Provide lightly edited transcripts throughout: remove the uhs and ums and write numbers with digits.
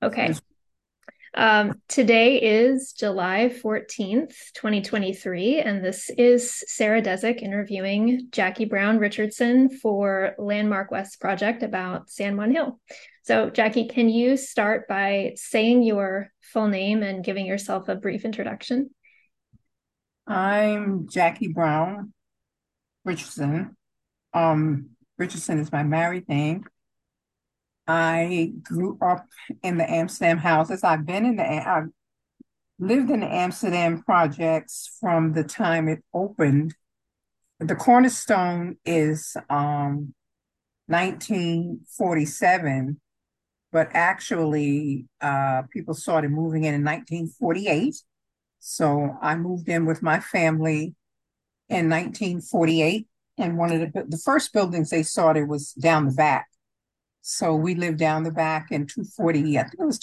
Okay. Yes. Today is July 14th, 2023, and this is Sarah Desick interviewing Jackie Brown Richardson for Landmark West project about San Juan Hill. So, Jackie, can you start by saying your full name and giving yourself a brief introduction? I'm Jackie Brown Richardson. Richardson is my married name. I grew up in the Amsterdam houses. I've lived in the Amsterdam projects from the time it opened. The cornerstone is 1947, but actually people started moving in 1948. So I moved in with my family in 1948, and one of the first buildings they started was down the back. So we lived down the back in 240, I think it was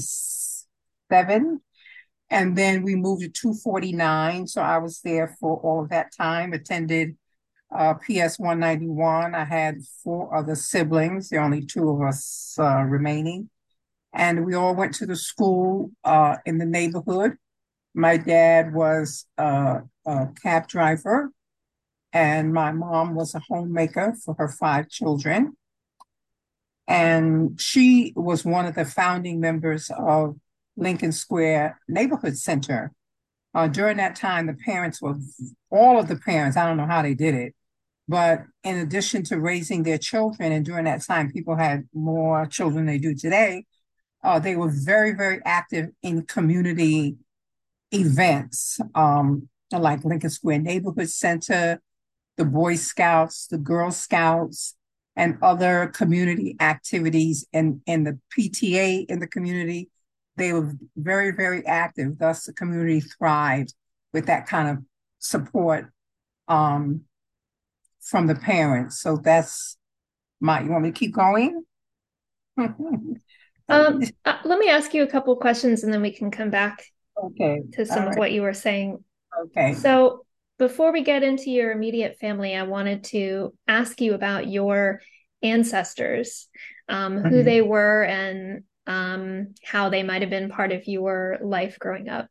247, and then we moved to 249. So I was there for all of that time, attended PS 191. I had four other siblings, the only two of us remaining, and we all went to the school in the neighborhood. My dad was a cab driver, and my mom was a homemaker for her five children. And she was one of the founding members of Lincoln Square Neighborhood Center. During that time, all of the parents, I don't know how they did it, but in addition to raising their children, and during that time, people had more children than they do today, they were very, very active in community events, like Lincoln Square Neighborhood Center, the Boy Scouts, the Girl Scouts, and other community activities in the PTA in the community. They were very, very active. Thus, the community thrived with that kind of support um, from the parents. So you want me to keep going? Let me ask you a couple questions and then we can come back Okay. to All some of right. what you were saying. Okay. So, before we get into your immediate family, I wanted to ask you about your ancestors, who they Mhm. were, and how they might have been part of your life growing up.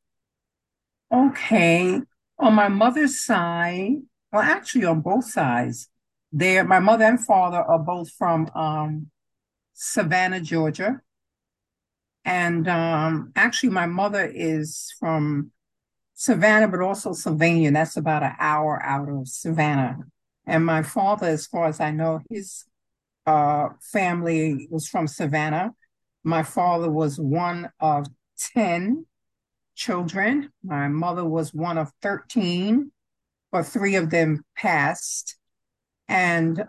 Okay. On my mother's side, well, actually on both sides, my mother and father are both from Savannah, Georgia. And actually my mother is from Savannah, but also Sylvania. That's about an hour out of Savannah. And my father, as far as I know, his family was from Savannah. My father was one of 10 children. My mother was one of 13, but three of them passed. And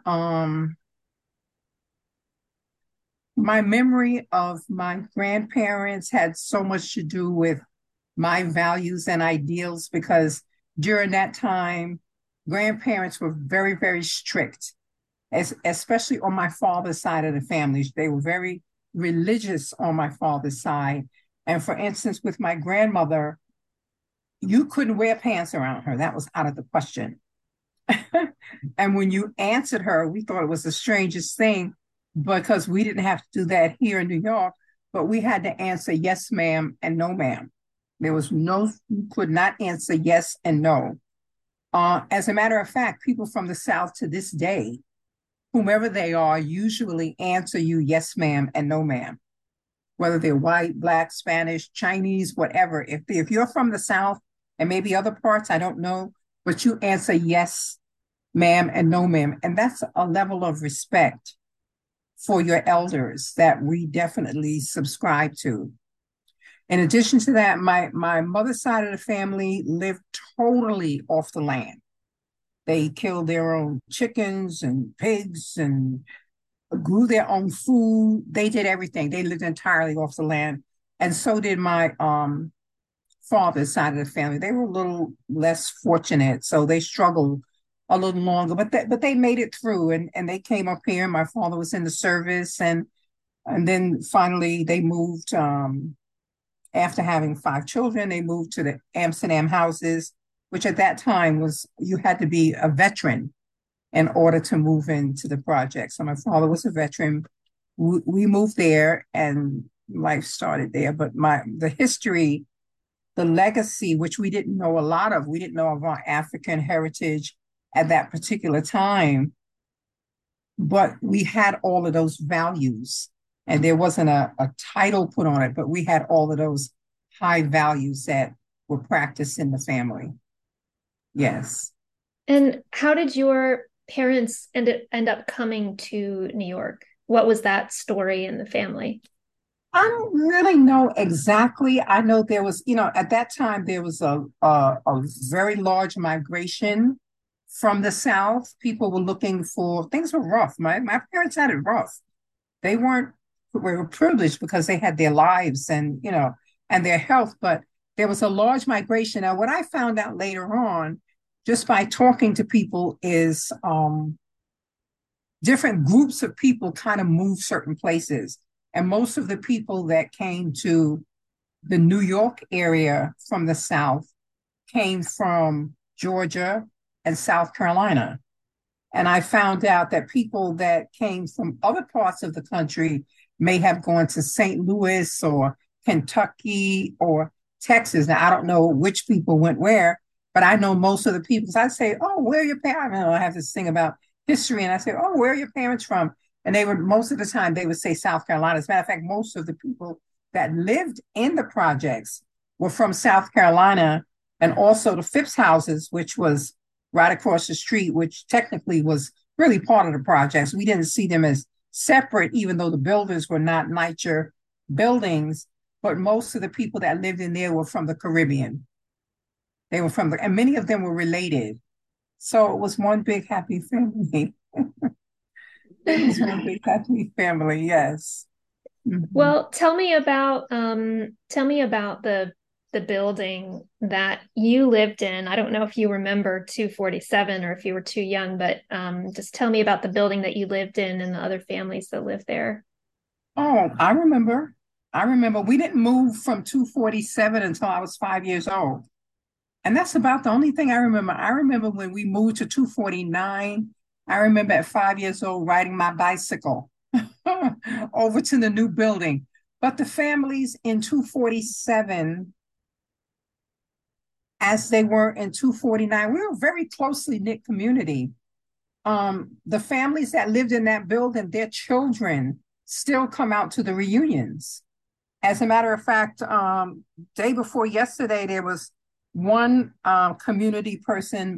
my memory of my grandparents had so much to do with my values and ideals because during that time, grandparents were very, very strict, especially on my father's side of the family. They were very religious on my father's side. And for instance, with my grandmother, you couldn't wear pants around her. That was out of the question. And when you answered her, we thought it was the strangest thing because we didn't have to do that here in New York, but we had to answer yes, ma'am, and no, ma'am. You could not answer yes and no. As a matter of fact, people from the South to this day, whomever they are, usually answer you yes, ma'am, and no, ma'am, whether they're white, black, Spanish, Chinese, whatever. If you're from the South and maybe other parts, I don't know, but you answer yes, ma'am, and no, ma'am. And that's a level of respect for your elders that we definitely subscribe to. In addition to that, my mother's side of the family lived totally off the land. They killed their own chickens and pigs and grew their own food. They did everything. They lived entirely off the land. And so did my father's side of the family. They were a little less fortunate, so they struggled a little longer, but they made it through and they came up here. My father was in the service and then finally they moved after having five children, they moved to the Amsterdam houses, which at that time was you had to be a veteran in order to move into the project. So my father was a veteran. We moved there, and life started there. But the history, the legacy, which we didn't know a lot of, we didn't know of our African heritage at that particular time, but we had all of those values. And there wasn't a title put on it, but we had all of those high values that were practiced in the family. Yes. And how did your parents end up coming to New York? What was that story in the family? I don't really know exactly. I know there was, at that time there was a very large migration from the South. People were looking for things were rough. My parents had it rough. They were privileged because they had their lives and and their health, but there was a large migration. Now, what I found out later on, just by talking to people, is different groups of people kind of move certain places. And most of the people that came to the New York area from the South came from Georgia and South Carolina. And I found out that people that came from other parts of the country may have gone to St. Louis or Kentucky or Texas. Now, I don't know which people went where, but I know most of the people. So I say, "Oh, where are your parents?" I have this thing about history, and I say, "Oh, where are your parents from?" And they would, most of the time, they would say South Carolina. As a matter of fact, most of the people that lived in the projects were from South Carolina, and also the Phipps houses, which was right across the street, which technically was really part of the projects. We didn't see them as separate, even though the builders were not NYCHA buildings, but most of the people that lived in there were from the Caribbean. They were and many of them were related. So it was one big happy family. It was one big happy family, yes. Mhm. Well, tell me about the building that you lived in. I don't know if you remember 247 or if you were too young, but just tell me about the building that you lived in and the other families that lived there. Oh, I remember. I remember we didn't move from 247 until I was 5 years old. And that's about the only thing I remember. I remember when we moved to 249. I remember at 5 years old riding my bicycle over to the new building. But the families in 247, as they were in 249, we were a very closely knit community. The families that lived in that building, their children still come out to the reunions. As a matter of fact, day before yesterday, there was one community person,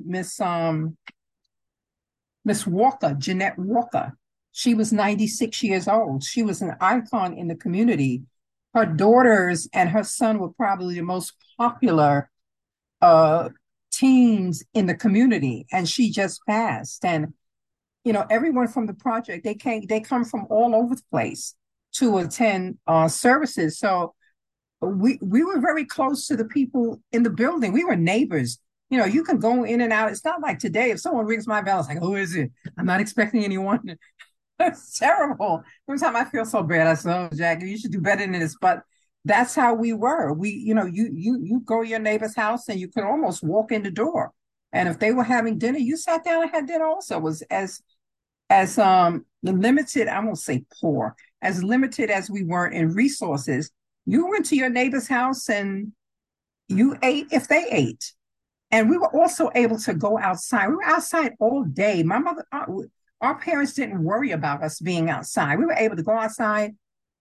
Miss Walker, Jeanette Walker. She was 96 years old. She was an icon in the community. Her daughters and her son were probably the most popular uh, teens in the community, and she just passed. And everyone from the project, they come from all over the place to attend services. So we were very close to the people in the building. We were neighbors. You can go in and out. It's not like today. If someone rings my bell, it's like, who is it? I'm not expecting anyone. It's terrible. Every time I feel so bad, I say, "Oh, Jackie, you should do better than this." But that's how we were. You go to your neighbor's house and you could almost walk in the door. And if they were having dinner, you sat down and had dinner also. It was as limited, I won't say poor, as limited as we were in resources. You went to your neighbor's house and you ate if they ate. And we were also able to go outside. We were outside all day. My mother, our parents didn't worry about us being outside. We were able to go outside.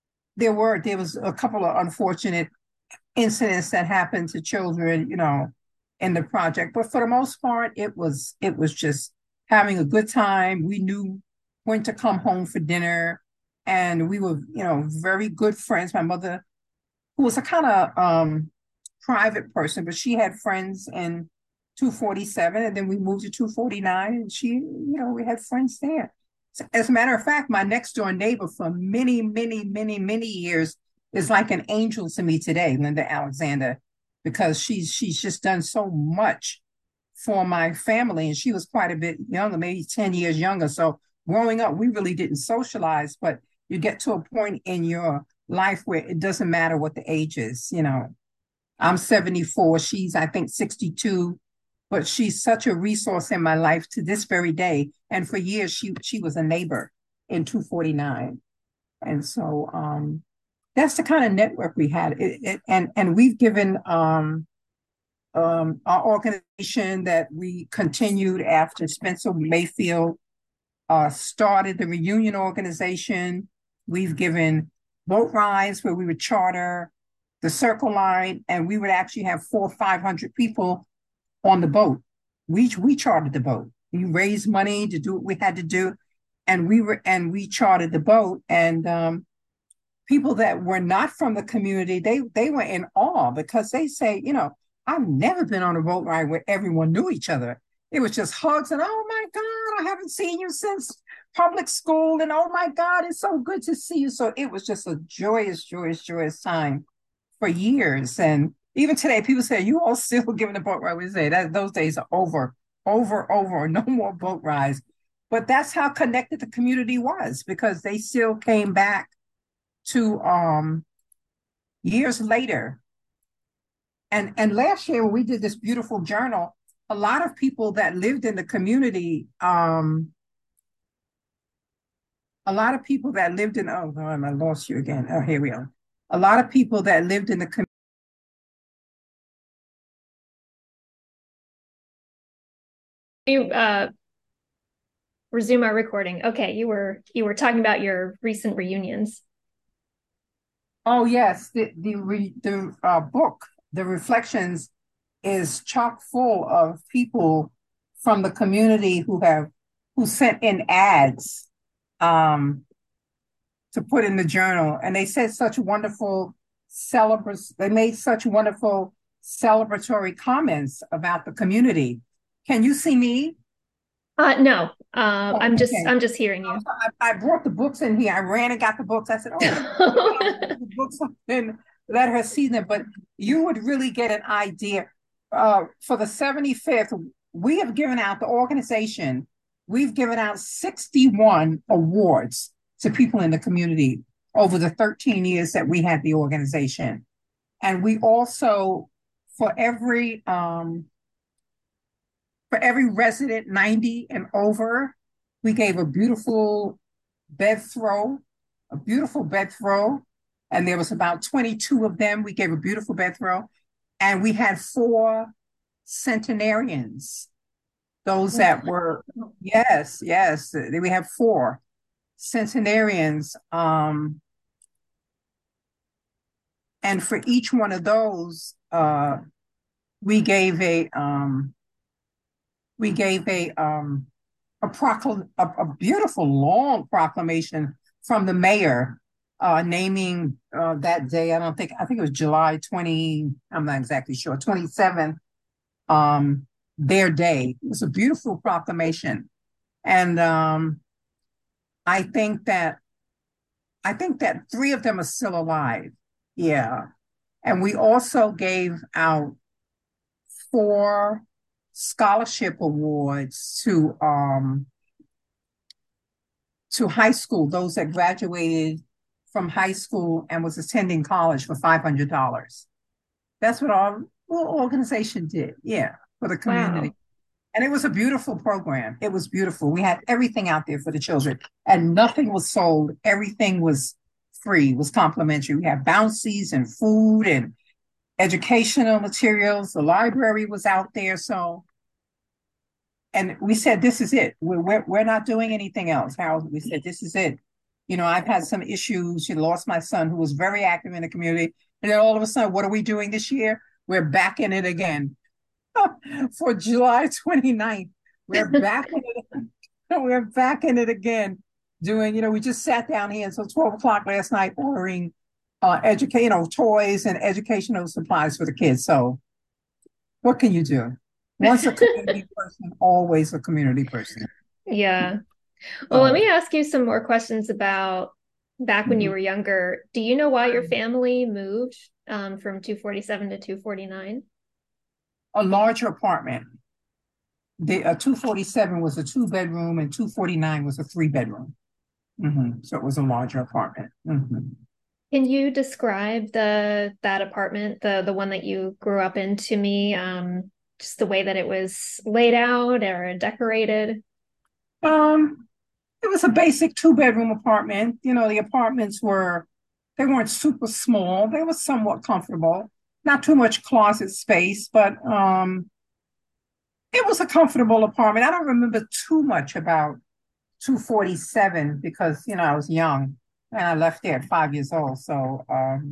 There was a couple of unfortunate incidents that happened to children, in the project. But for the most part, it was just having a good time. We knew when to come home for dinner, and we were, very good friends. My mother, who was a kind of private person, but she had friends in 247, and then we moved to 249, and we had friends there. So, as a matter of fact, my next door neighbor for many, many, many, many years is like an angel to me today, Linda Alexander, because she's just done so much for my family, and she was quite a bit younger, maybe 10 years younger. So growing up, we really didn't socialize, but you get to a point in your life where it doesn't matter what the age is. I'm 74, she's, I think, 62, but she's such a resource in my life to this very day. And for years, she was a neighbor in 249. And so that's the kind of network we had. And we've given our organization that we continued after Spencer Mayfield started the Reunion organization. We've given boat rides where we would charter the Circle Line, and we would actually have 400 or 500 people on the boat. We chartered the boat. We raised money to do what we had to do, and we chartered the boat. And people that were not from the community, they were in awe because they say, I've never been on a boat ride where everyone knew each other. It was just hugs and oh my God, I haven't seen you since public school, and oh my God, it's so good to see you. So it was just a joyous, joyous, joyous time for years. And even today, people say, you all still giving the boat ride. We say that those days are over, over, over, no more boat rides. But that's how connected the community was because they still came back to years later. And last year when we did this beautiful journal, a lot of people that lived in the community, a lot of people that lived in, oh, no, I lost you again. Oh, here we are. A lot of people that lived in the community. You resume our recording. Okay, you were talking about your recent reunions. Oh, yes, the book, The Reflections, is chock full of people from the community who sent in ads um, to put in the journal, and they said such wonderful they made such wonderful celebratory comments about the community. Can you see me? No, Oh, okay. I'm just hearing you. I brought the books in here. I ran and got the books. I said, "Oh, let me the books and let her see them." But you would really get an idea. For the 75th, we have given out the organization. We've given out 61 awards to people in the community over the 13 years that we had the organization, and we also for every resident 90 and over, we gave bed throw, a beautiful bed throw. And there was about 22 of them. We gave a beautiful bed throw. And we had 4 centenarians, those that were, yes, yes, we have 4 centenarians. And for each one of those, we gave a beautiful long proclamation from the mayor naming that day. I think it was July 20, I'm not exactly sure, 27th, their day. It was a beautiful proclamation. And I think that 3 of them are still alive. Yeah. And we also gave out 4 scholarship awards to high school, those that graduated from high school and was attending college for $500. That's what our little organization did, yeah, for the community. Wow. And it was a beautiful program. It was beautiful. We had everything out there for the children, and nothing was sold. Everything was free, was complimentary. We had bouncies and food and educational materials. The library was out there. So, and we said, this is it. We're not doing anything else. Harold, we said, this is it. I've had some issues. She lost my son who was very active in the community. And then all of a sudden, what are we doing this year? We're back in it again. For July 29th. We're back in it. We're back in it again. Doing, we just sat down here until 12 o'clock last night ordering toys and educational supplies for the kids. So what can you do? Once a community person, always a community person. Yeah. Well, let So, me ask you some more questions about back when you mhm. were younger. Do you know why your family moved from 247 to 249? A larger apartment. The 247 was a 2-bedroom and 249 was a 3-bedroom. So it was a larger apartment. Can you describe that apartment, the one that you grew up in to me? Just the way that it was laid out or decorated? Um, it was a basic 2-bedroom apartment. The apartments were They weren't super small. They were somewhat comfortable. Not too much closet space, but it was a comfortable apartment. I don't remember too much about 247 because, I was young and I left there at 5 years old. So,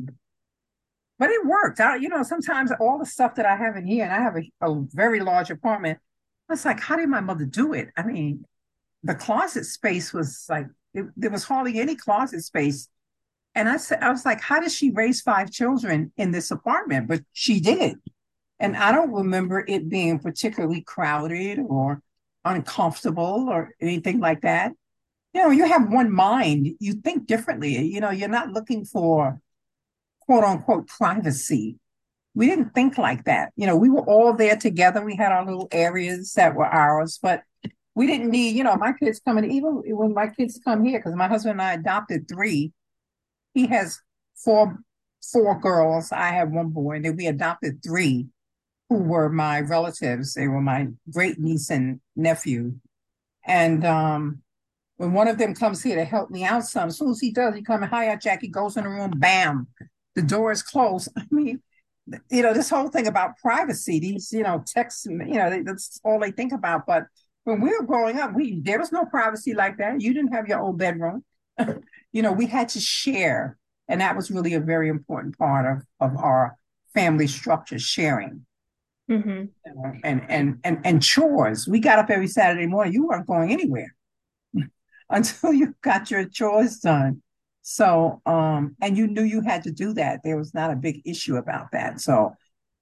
but it worked. Sometimes all the stuff that I have in here, and I have a very large apartment, I was like, how did my mother do it? I mean, the closet space was like, there was hardly any closet space. And I was like, how did she raise five children in this apartment? But she did. And I don't remember it being particularly crowded or uncomfortable or anything like that. You have one mind, you think differently. You're not looking for quote unquote privacy. We didn't think like that. We were all there together. We had our little areas that were ours, but we didn't need, my kids coming, even when my kids come here, because my husband and I adopted three. He has four girls. I have one boy, and then we adopted three who were my relatives. They were my great niece and nephew. And when one of them comes here to help me out some, as soon as he does, he comes, hi, Jackie, goes in the room, bam, the door is closed. I mean, this whole thing about privacy, these, texts, that's all they think about. But when we were growing up, there was no privacy like that. You didn't have your own bedroom. We had to share. And that was really a very important part of our family structure, sharing. Mm-hmm. And chores. We got up every Saturday morning. You weren't going anywhere until you got your chores done. So, and you knew you had to do that. There was not a big issue about that. So,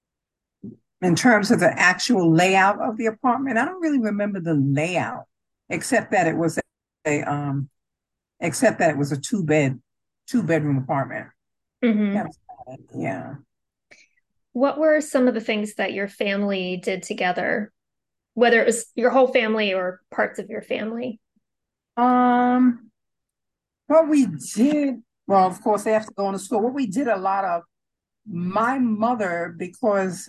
in terms of the actual layout of the apartment, I don't really remember the layout, except that it was a except that it was a two bedroom apartment. Mm-hmm. That was, yeah. What were some of the things that your family did together, whether it was your whole family or parts of your family? Um, what we did, well, of course, they have to go into school. What we did a lot of, my mother, because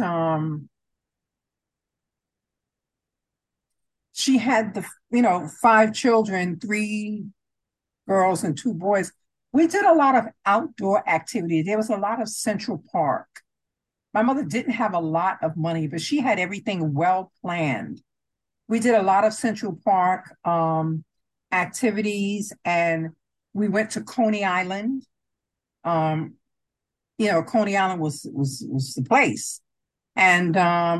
she had five children, three girls and two boys. We did a lot of outdoor activities. There was a lot of Central Park. My mother didn't have a lot of money, but she had everything well planned. We did a lot of Central Park activities, and we went to Coney Island. Um, Coney Island was the place. And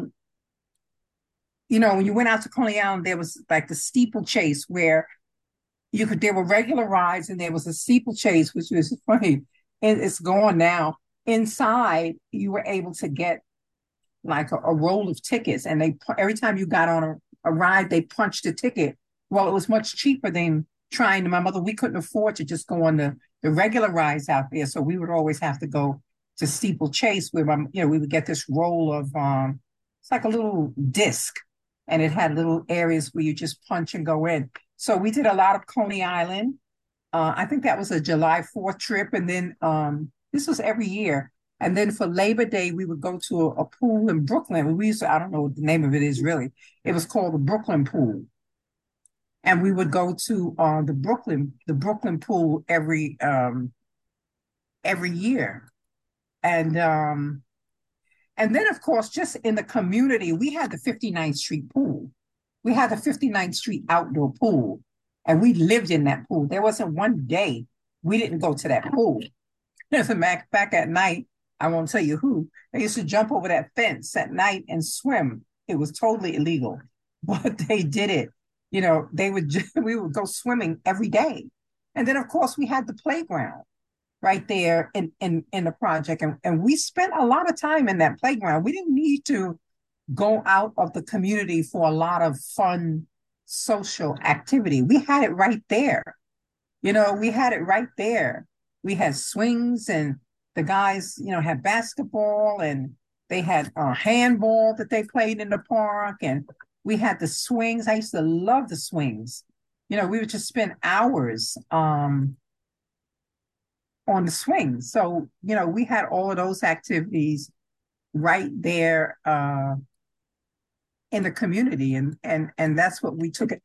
when you went out to Coney Island, there was like the steeplechase where there were regular rides and there was a steeplechase, which was funny. And it's gone now. Inside, you were able to get like a roll of tickets, and every time you got on a ride, they punched a ticket. Well, it was much cheaper than trying to. My mother, we couldn't afford to just go on the regular rides out there, so we would always have to go to Steeplechase, where we would get this roll of it's like a little disc, and it had little areas where you just punch and go in. So we did a lot of Coney Island. I think that was a July 4th trip, and then this was every year. And then for Labor Day, we would go to a pool in Brooklyn. I don't know what the name of it is really. It was called the Brooklyn Pool. And we would go to the Brooklyn Pool every year. And then, of course, just in the community, we had the 59th Street pool. We had the 59th Street outdoor pool, and we lived in that pool. There wasn't one day we didn't go to that pool. As a matter back at night, I won't tell you who, they used to jump over that fence at night and swim. It was totally illegal, but they did it. We would go swimming every day. And then, of course, we had the playground right there in the project. And we spent a lot of time in that playground. We didn't need to go out of the community for a lot of fun social activity. We had it right there. We had it right there. We had swings, and the guys, had basketball, and they had handball that they played in the park. And we had the swings. I used to love the swings. We would just spend hours on the swings. So, we had all of those activities right there in the community. And that's what we took it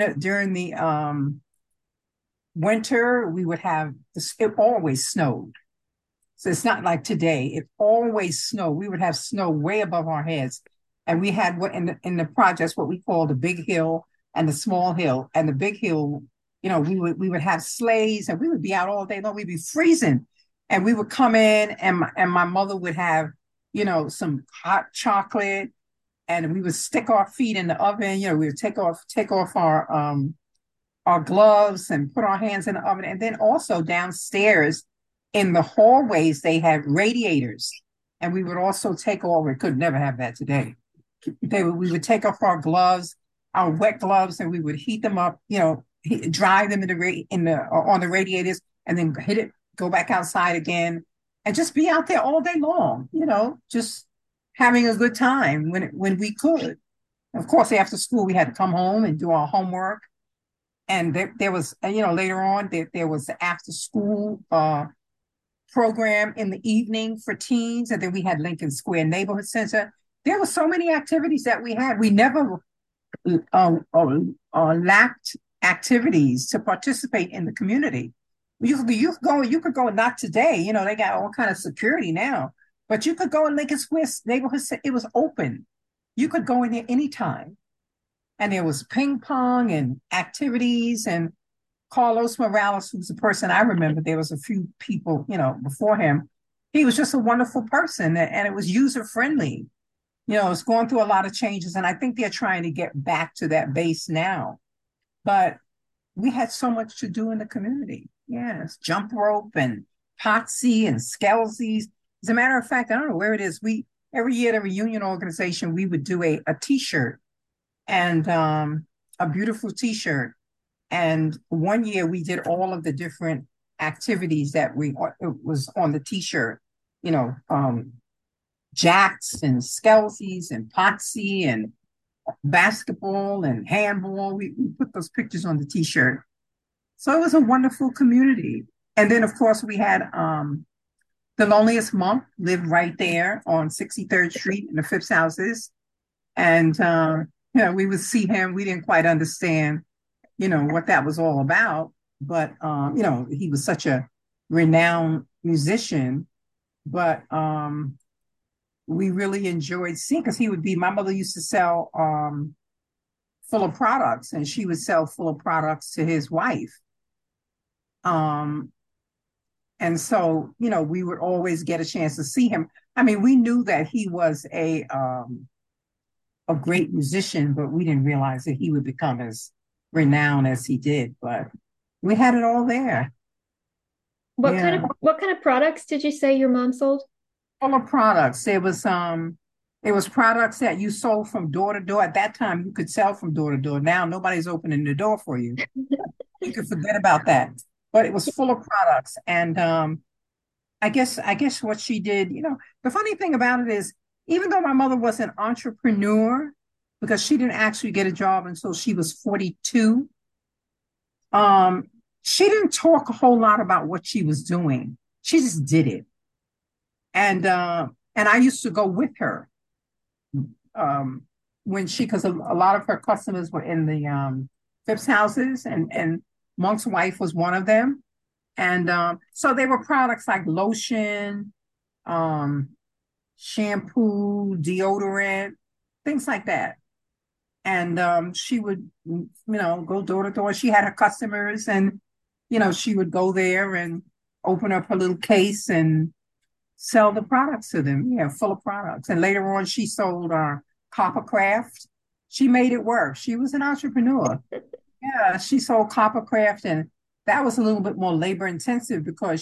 during the winter. We would have this, it always snowed. So it's not like today. It always snowed. We would have snow way above our heads. And we had what in the projects what we call the big hill and the small hill. And the big hill, we would have sleighs and we would be out all day long. We'd be freezing. And we would come in and my mother would have, some hot chocolate and we would stick our feet in the oven. We would take off our gloves and put our hands in the oven. And then also downstairs in the hallways, they had radiators. And we would also take off, we could never have that today. We would take off our gloves, our wet gloves, and we would heat them up, dry them on the radiators, and then go back outside again, and just be out there all day long, just having a good time when we could. Of course, after school, we had to come home and do our homework. And there was, later on, there was the after school program in the evening for teens. And then we had Lincoln Square Neighborhood Center. There were so many activities that we had. We never lacked activities to participate in the community. You could go, not today, they got all kind of security now, but you could go in Lincoln Square Neighborhood Center. It was open. You could go in there anytime. And there was ping pong and activities. And Carlos Morales, who's the person I remember, there was a few people, before him. He was just a wonderful person and it was user friendly. It's going through a lot of changes. And I think they're trying to get back to that base now. But we had so much to do in the community. Yes, jump rope and potsy and skelsies. As a matter of fact, I don't know where it is. Every year at a reunion organization, we would do a t-shirt and a beautiful t-shirt. And one year we did all of the different activities it was on the t-shirt, jacks and skelsies and potsy and basketball and handball. We put those pictures on the t-shirt. So it was a wonderful community. And then, of course, we had the Loneliest Monk lived right there on 63rd Street in the Phipps houses. And, we would see him. We didn't quite understand, what that was all about. But, he was such a renowned musician. But we really enjoyed seeing, because my mother used to sell Fuller Products, and she would sell Fuller Products to his wife. And so, we would always get a chance to see him. I mean, we knew that he was a great musician, but we didn't realize that he would become as renowned as he did. But we had it all there. What kind of products did you say your mom sold? Fuller Products. It was products that you sold from door to door. At that time, you could sell from door to door. Now nobody's opening the door for you. You could forget about that. But it was full of products. And I guess what she did, the funny thing about it is, even though my mother was an entrepreneur, because she didn't actually get a job until she was 42, she didn't talk a whole lot about what she was doing. She just did it. And I used to go with her because a lot of her customers were in the Phipps houses, and Monk's wife was one of them. And so they were products like lotion, shampoo, deodorant, things like that. And she would, go door to door. She had her customers, and, she would go there and open up her little case and sell the products to them. Yeah, full of products. And later on, she sold Coppercraft. She made it work. She was an entrepreneur. Yeah, she sold Coppercraft, and that was a little bit more labor intensive because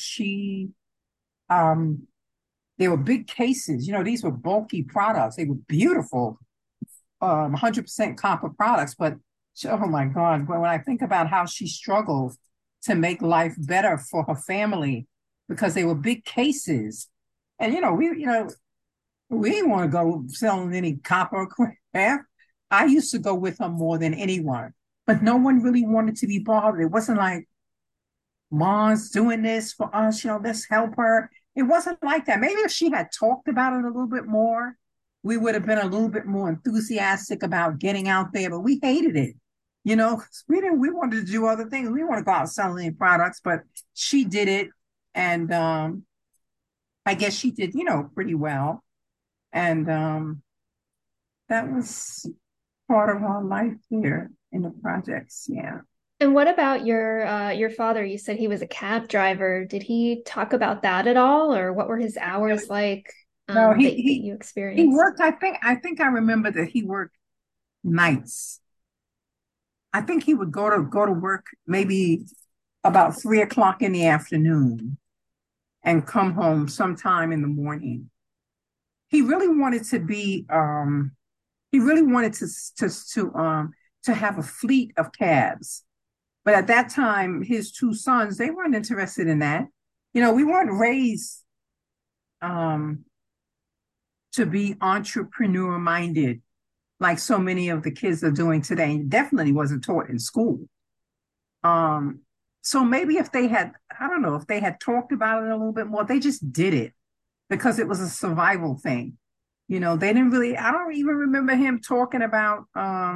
they were big cases. These were bulky products. They were beautiful, 100% copper products. But oh my God, when I think about how she struggled to make life better for her family because they were big cases, and we didn't want to go selling any copper craft. I used to go with her more than anyone, but no one really wanted to be bothered. It wasn't like, Mom's doing this for us, let's help her. It wasn't like that. Maybe if she had talked about it a little bit more, we would have been a little bit more enthusiastic about getting out there, but we hated it. 'Cause we wanted to do other things. We want to go out selling products, but she did it. And I guess she did, pretty well. And that was part of our life here in the projects. Yeah. And what about your father? You said he was a cab driver. Did he talk about that at all, or what were his hours like No, that you he experienced? worked. I think I remember that he worked nights. I think he would go to work maybe about 3 o'clock in the afternoon and come home sometime in the morning. He really wanted to be he really wanted to have a fleet of cabs. But at that time, his two sons, they weren't interested in that. We weren't raised um to be entrepreneur minded like so many of the kids are doing today. And definitely wasn't taught in school. Um, so maybe if they had, I don't know, if they had talked about it a little bit more, they just did it because it was a survival thing. They didn't really, I don't even remember him talking about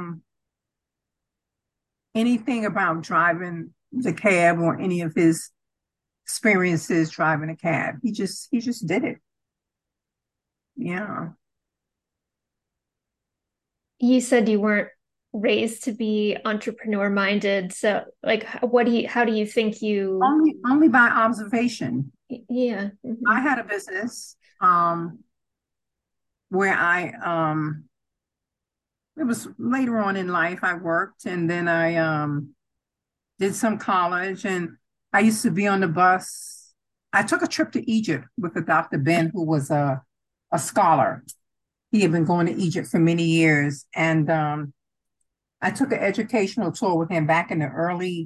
anything about driving the cab or any of his experiences driving a cab. He just did it. Yeah. You said you weren't raised to be entrepreneur minded. So, like, how do you think you, Only by observation. yeah. I Mhm. had a business where it was later on in life I worked and then I did some college and I used to be on the bus. I took a trip to Egypt with a Dr. Ben who was a scholar. He had been going to Egypt for many years and I took an educational tour with him back in the early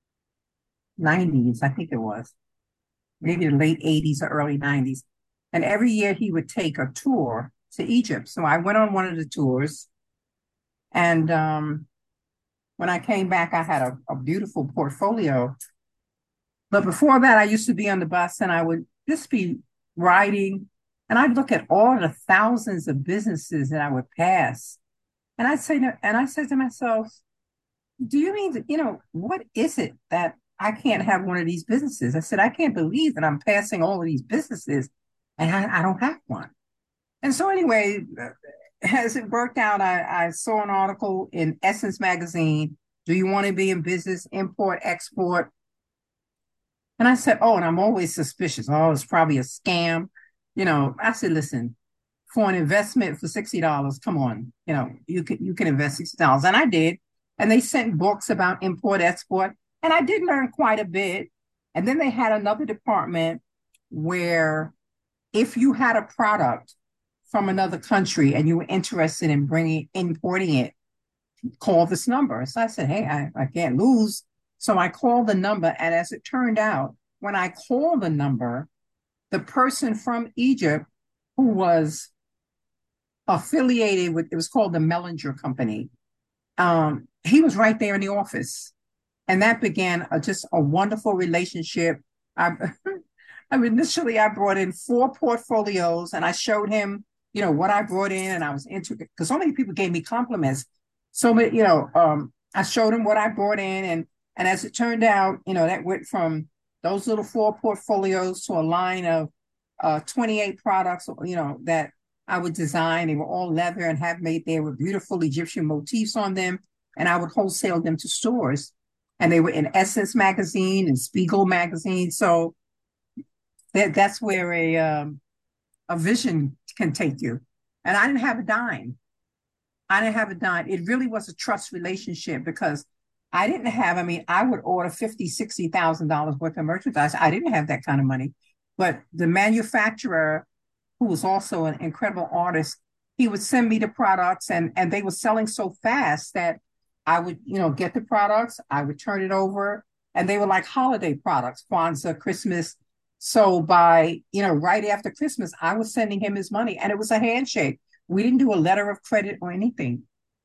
90s, I think it was, maybe the late 80s or early 90s. And every year he would take a tour to Egypt. So I went on one of the tours and when I came back, I had a beautiful portfolio. But before that, I used to be on the bus and I would just be riding and I'd look at all the thousands of businesses that I would pass. And I said to myself, do you mean that, what is it that I can't have one of these businesses? I said, I can't believe that I'm passing all of these businesses and I don't have one. And so anyway, as it worked out, I saw an article in Essence magazine. Do you want to be in business, import, export? And I said, oh, and I'm always suspicious. Oh, it's probably a scam. I said, listen, for an investment for $60, come on, you can invest $60. And I did. And they sent books about import, export. And I did learn quite a bit. And then they had another department where if you had a product from another country and you were interested in importing it, call this number. So I said, hey, I can't lose. So I called the number. And as it turned out, when I called the number, the person from Egypt who was affiliated with, it was called the Mellinger Company. He was right there in the office. And that began just a wonderful relationship. I, initially I brought in 4 portfolios and I showed him, what I brought in and I was into because so many people gave me compliments. So many, I showed him what I brought in and as it turned out, that went from those little 4 portfolios to a line of 28 products, that I would design. They were all leather and handmade. There were beautiful Egyptian motifs on them, and I would wholesale them to stores. And they were in Essence magazine and Spiegel magazine. So that's where a vision can take you. And I didn't have a dime. I didn't have a dime. It really was a trust relationship because I didn't have, I mean, I would order $50,000, $60,000 worth of merchandise. I didn't have that kind of money. But the manufacturer, who was also an incredible artist, he would send me the products and they were selling so fast that I would, get the products, I would turn it over, and they were like holiday products, Kwanzaa, Christmas. So by, right after Christmas, I was sending him his money and it was a handshake. We didn't do a letter of credit or anything.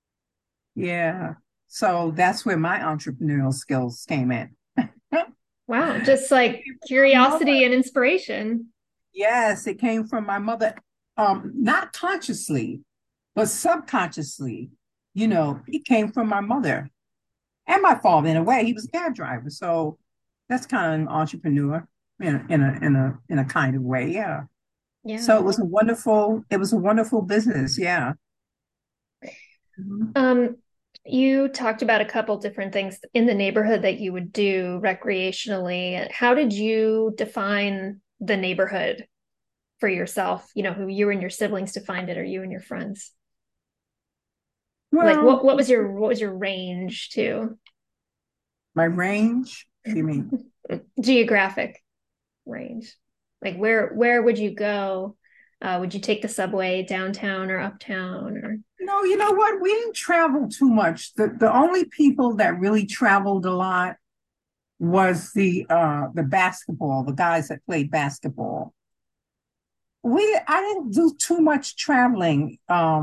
Yeah. So that's where my entrepreneurial skills came in. Wow, just like My mother. curiosity and inspiration. Yes, it came from my mother, not consciously, but subconsciously. It came from my mother and my father in a way. He was a cab driver, so that's kind of an entrepreneur in a kind of way. Yeah. So Yeah. it was a wonderful business. Yeah. Mhm. Um, you talked about a couple different things in the neighborhood that you would do recreationally. How did you define the neighborhood for yourself? You know, who you and your siblings defined it, or you and your friends? Like Well, what was your range too? my range, you mean? Geographic range. Like where would you go? Would you take the subway downtown or uptown or No, you know what? We didn't travel too much. The only people that really traveled a lot was the basketball, the guys that played basketball. I didn't do too much traveling.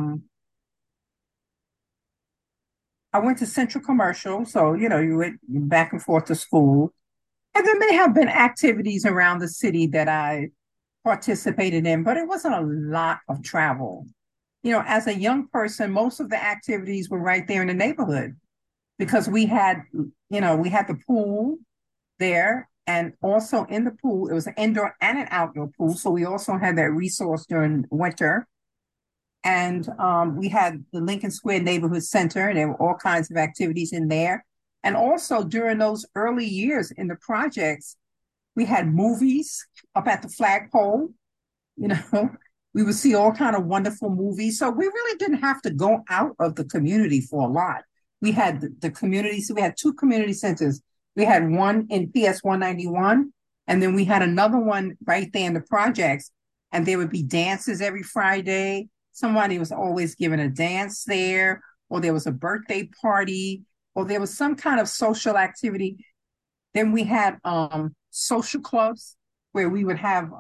I went to Central Commercial, so you know, you went back and forth to school. And there may have been activities around the city that I participated in, but it wasn't a lot of travel. You know, as a young person, most of the activities were right there in the neighborhood because we had the pool there. And also in the pool, it was an indoor and an outdoor pool. So we also had that resource during winter. And we had the Lincoln Square Neighborhood Center, and there were all kinds of activities in there. And also during those early years in the projects, we had movies up at the flagpole. You know, we would see all kind of wonderful movies. So we really didn't have to go out of the community for a lot. We had the community, so we had two community centers. We had one in PS 191, and then we had another one right there in the projects. And there would be dances every Friday. Somebody was always giving a dance there, or there was a birthday party, or there was some kind of social activity. Then we had social clubs where we would have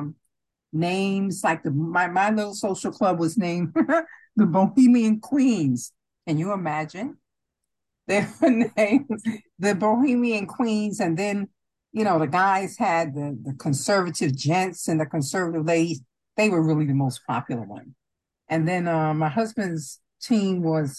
names like my little social club was named the Bohemian Queens. Can you imagine? They were named the Bohemian Queens, and then the guys had the conservative gents and the conservative ladies. They were really the most popular one. And then my husband's team was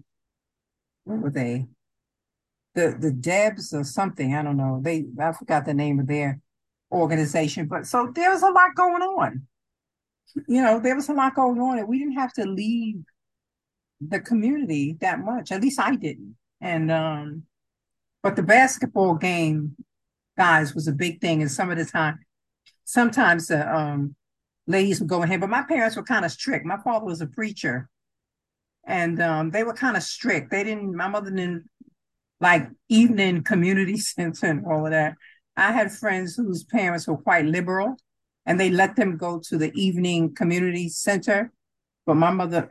what were they? The Debs or something. I don't know. I forgot the name of their organization, but so there was a lot going on. There was a lot going on, and we didn't have to leave the community that much. At least I didn't. And but the basketball game, guys, was a big thing. And sometimes the ladies would go ahead. But my parents were kind of strict. My father was a preacher, and they were kind of strict. They didn't. My mother didn't like evening community center and all of that. I had friends whose parents were quite liberal, and they let them go to the evening community center. But my mother,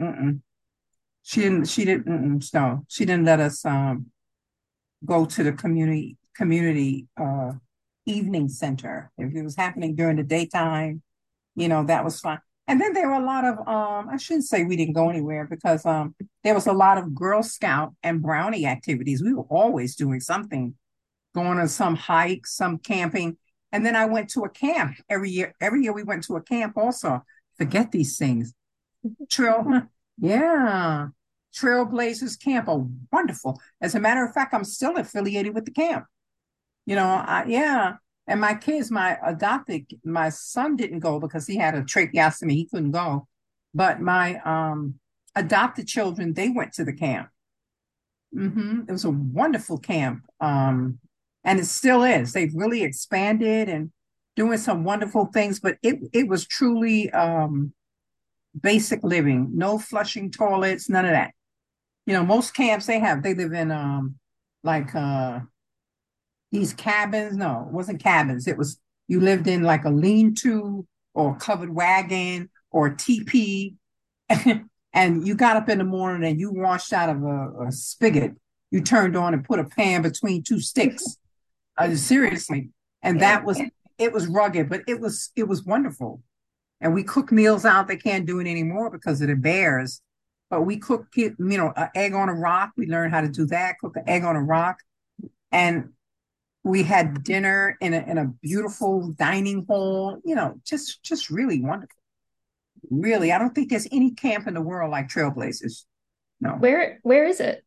no, she didn't let us go to the community evening center. If it was happening during the daytime, that was fine. And then there were a lot of I shouldn't say we didn't go anywhere because there was a lot of Girl Scout and Brownie activities. We were always doing something, going on some hike, some camping. And then I went to a camp every year. Every year we went to a camp also. Forget these things. Trail, yeah. Trailblazers Camp are wonderful. As a matter of fact, I'm still affiliated with the camp. Yeah. And my son didn't go because he had a tracheostomy. He couldn't go. But my adopted children, they went to the camp. It was a wonderful camp. And it still is. They've really expanded and doing some wonderful things, but it was truly basic living, no flushing toilets, none of that. Most camps they live in like these cabins. No, it wasn't cabins. It was you lived in like a lean-to or a covered wagon or a teepee, and you got up in the morning and you washed out of a spigot. You turned on and put a pan between two sticks. Seriously, and yeah. it was rugged, but it was wonderful. And we cook meals out. They can't do it anymore because of the bears. But we cook it, an egg on a rock. We learned how to do that. Cook an egg on a rock, and we had dinner in a beautiful dining hall. Just really wonderful. Really, I don't think there's any camp in the world like Trailblazers. No. Where is it?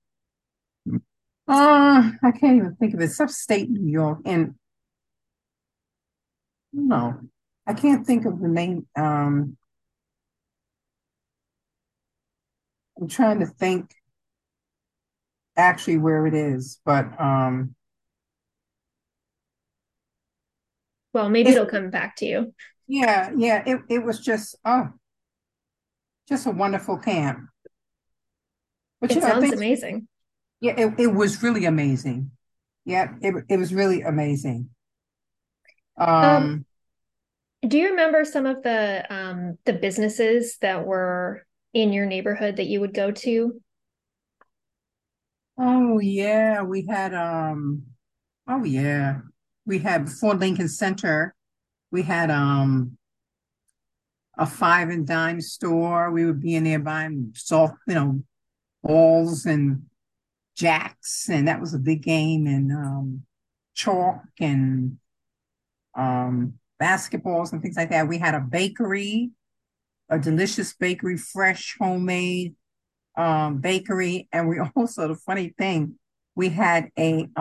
I can't even think of it. It's upstate New York, and no, I can't think of the name. I'm trying to think actually where it is, but Well, maybe it's it'll come back to you. yeah, it was just a wonderful camp. But It you know, sounds things amazing. yeah, it was really amazing. Yeah, it was really amazing. Um, Um, do you remember some of the businesses that were in your neighborhood that you would go to? oh yeah, oh yeah. We had before Lincoln Center, we had a five and dime store. We would be in there buying soft, balls and jacks, and that was a big game, and chalk and basketballs and things like that. We had a bakery, a delicious bakery, fresh homemade bakery, and we also the funny thing, we had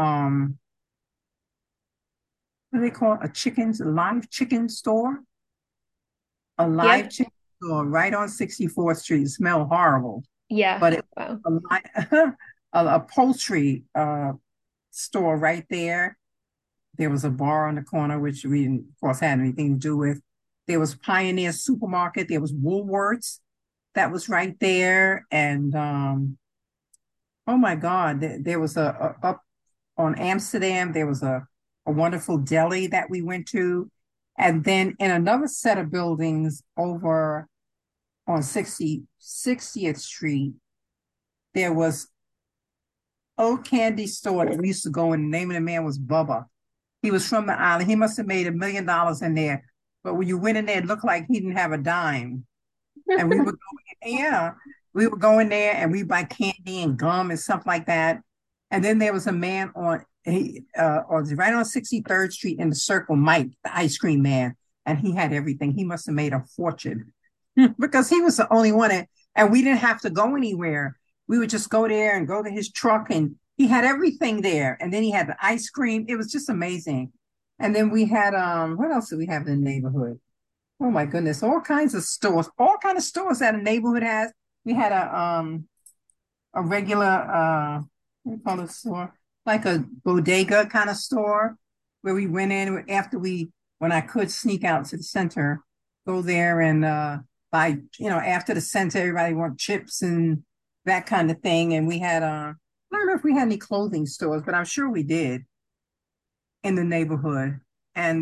what do they call it? A live chicken store, a live Yep. chicken store right on 64th Street. It smelled horrible, Yeah. but it Wow. a, a poultry store right there. There was a bar on the corner, which we didn't, of course, had anything to do with. There was Pioneer Supermarket. There was Woolworths that was right there, and oh my God, there was a up on Amsterdam. There was a wonderful deli that we went to, and then in another set of buildings over on 60th Street, there was Old Candy Store that we used to go in. The name of the man was Bubba. He was from the island. He must have made $1 million in there. But when you went in there, it looked like he didn't have a dime. And we would go, yeah, we would go in there and we buy candy and gum and stuff like that. And then there was a man right on 63rd Street in the Circle, Mike, the ice cream man, and he had everything. He must have made a fortune because he was the only one, and we didn't have to go anywhere. We would just go there and go to his truck, and he had everything there. And then he had the ice cream. It was just amazing. And then we had what else did we have in the neighborhood? Oh my goodness, all kinds of stores, all kind of stores that a neighborhood has. We had a regular what do you call it store? Like a bodega kind of store where we went in after we when I could sneak out to the center, go there and buy, after the center, everybody want chips and that kind of thing. And we had I don't know if we had any clothing stores, but I'm sure we did in the neighborhood. And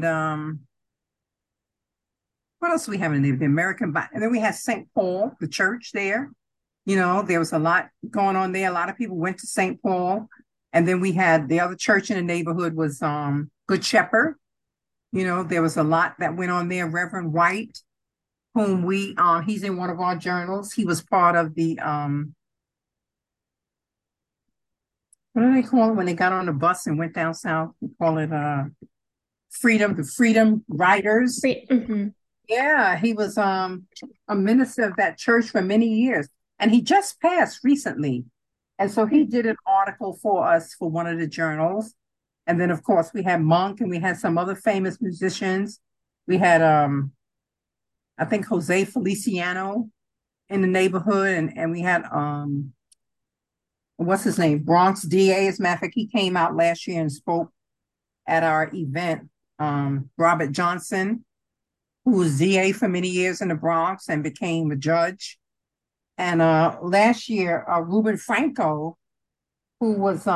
what else do we have in the American Bible? And then we had St. Paul, the church there. There was a lot going on there. A lot of people went to St. Paul. And then we had the other church in the neighborhood was Good Shepherd. There was a lot that went on there. Reverend White, whom he's in one of our journals. He was part of the what do they call it when they got on the bus and went down south? We call it the Freedom Riders. Great. Mhm. Yeah, he was a minister of that church for many years, and he just passed recently. And so he did an article for us for one of the journals. And then of course we had Monk and we had some other famous musicians. We had I think Jose Feliciano in the neighborhood, and we had what's his name? Bronx DA. As a matter of fact, he came out last year and spoke at our event. Robert Johnson, who was DA for many years in the Bronx and became a judge. And last year, Ruben Franco, who was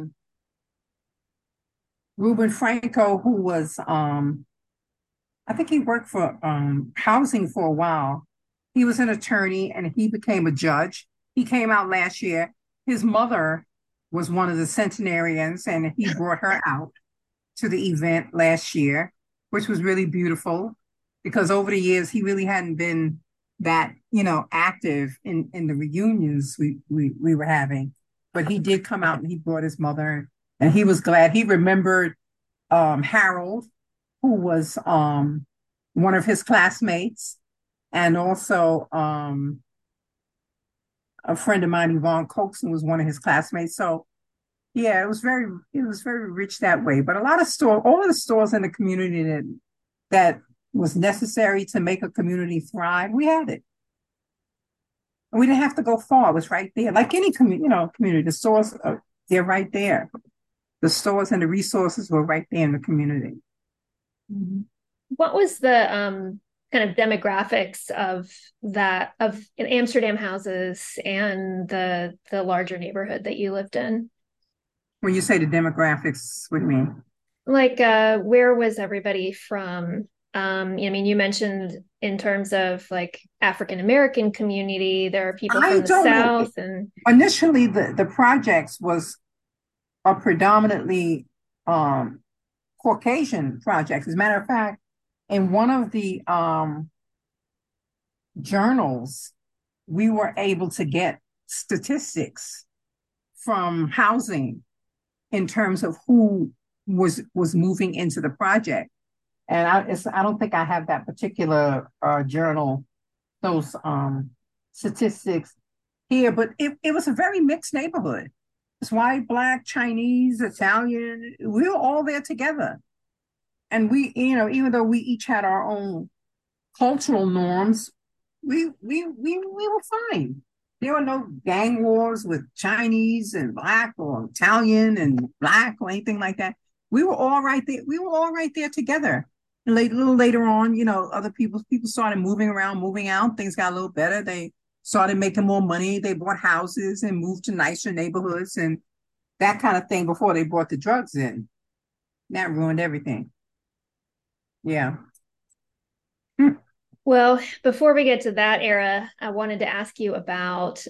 I think he worked for housing for a while. He was an attorney and he became a judge. He came out last year. His mother was one of the centenarians, and he brought her out to the event last year, which was really beautiful because over the years he really hadn't been that, active in the reunions we were having. But he did come out and he brought his mother, and he was glad. He remembered Harold, who was one of his classmates, and also a friend of mine, Yvonne Coxon, was one of his classmates. So yeah, it was very rich that way. But a lot of all of the stores in the community that was necessary to make a community thrive, we had it. And we didn't have to go far. It was right there. Like any community, the stores, they're right there. The stores and the resources were right there in the community. Mhm. What was the kind of demographics of that of Amsterdam houses and the larger neighborhood that you lived in? When you say the demographics, what do you mean? Like, where was everybody from? I mean, you mentioned in terms of like African American community, there are people I from the don't know. South and Initially, the projects was a predominantly um, Caucasian projects. As a matter of fact, in one of the journals, we were able to get statistics from housing in terms of who was moving into the project. And I don't think I have that particular journal, those statistics here, but it was a very mixed neighborhood. It's white, black, Chinese, Italian. We were all there together. And even though we each had our own cultural norms, we were fine. There were no gang wars with Chinese and black or Italian and black or anything like that. We were all right there. We were all right there together. And a little later on, other people started moving around, moving out. Things got a little better. They started making more money. They bought houses and moved to nicer neighborhoods and that kind of thing before they brought the drugs in. That ruined everything. Yeah. well, before we get to that era, I wanted to ask you about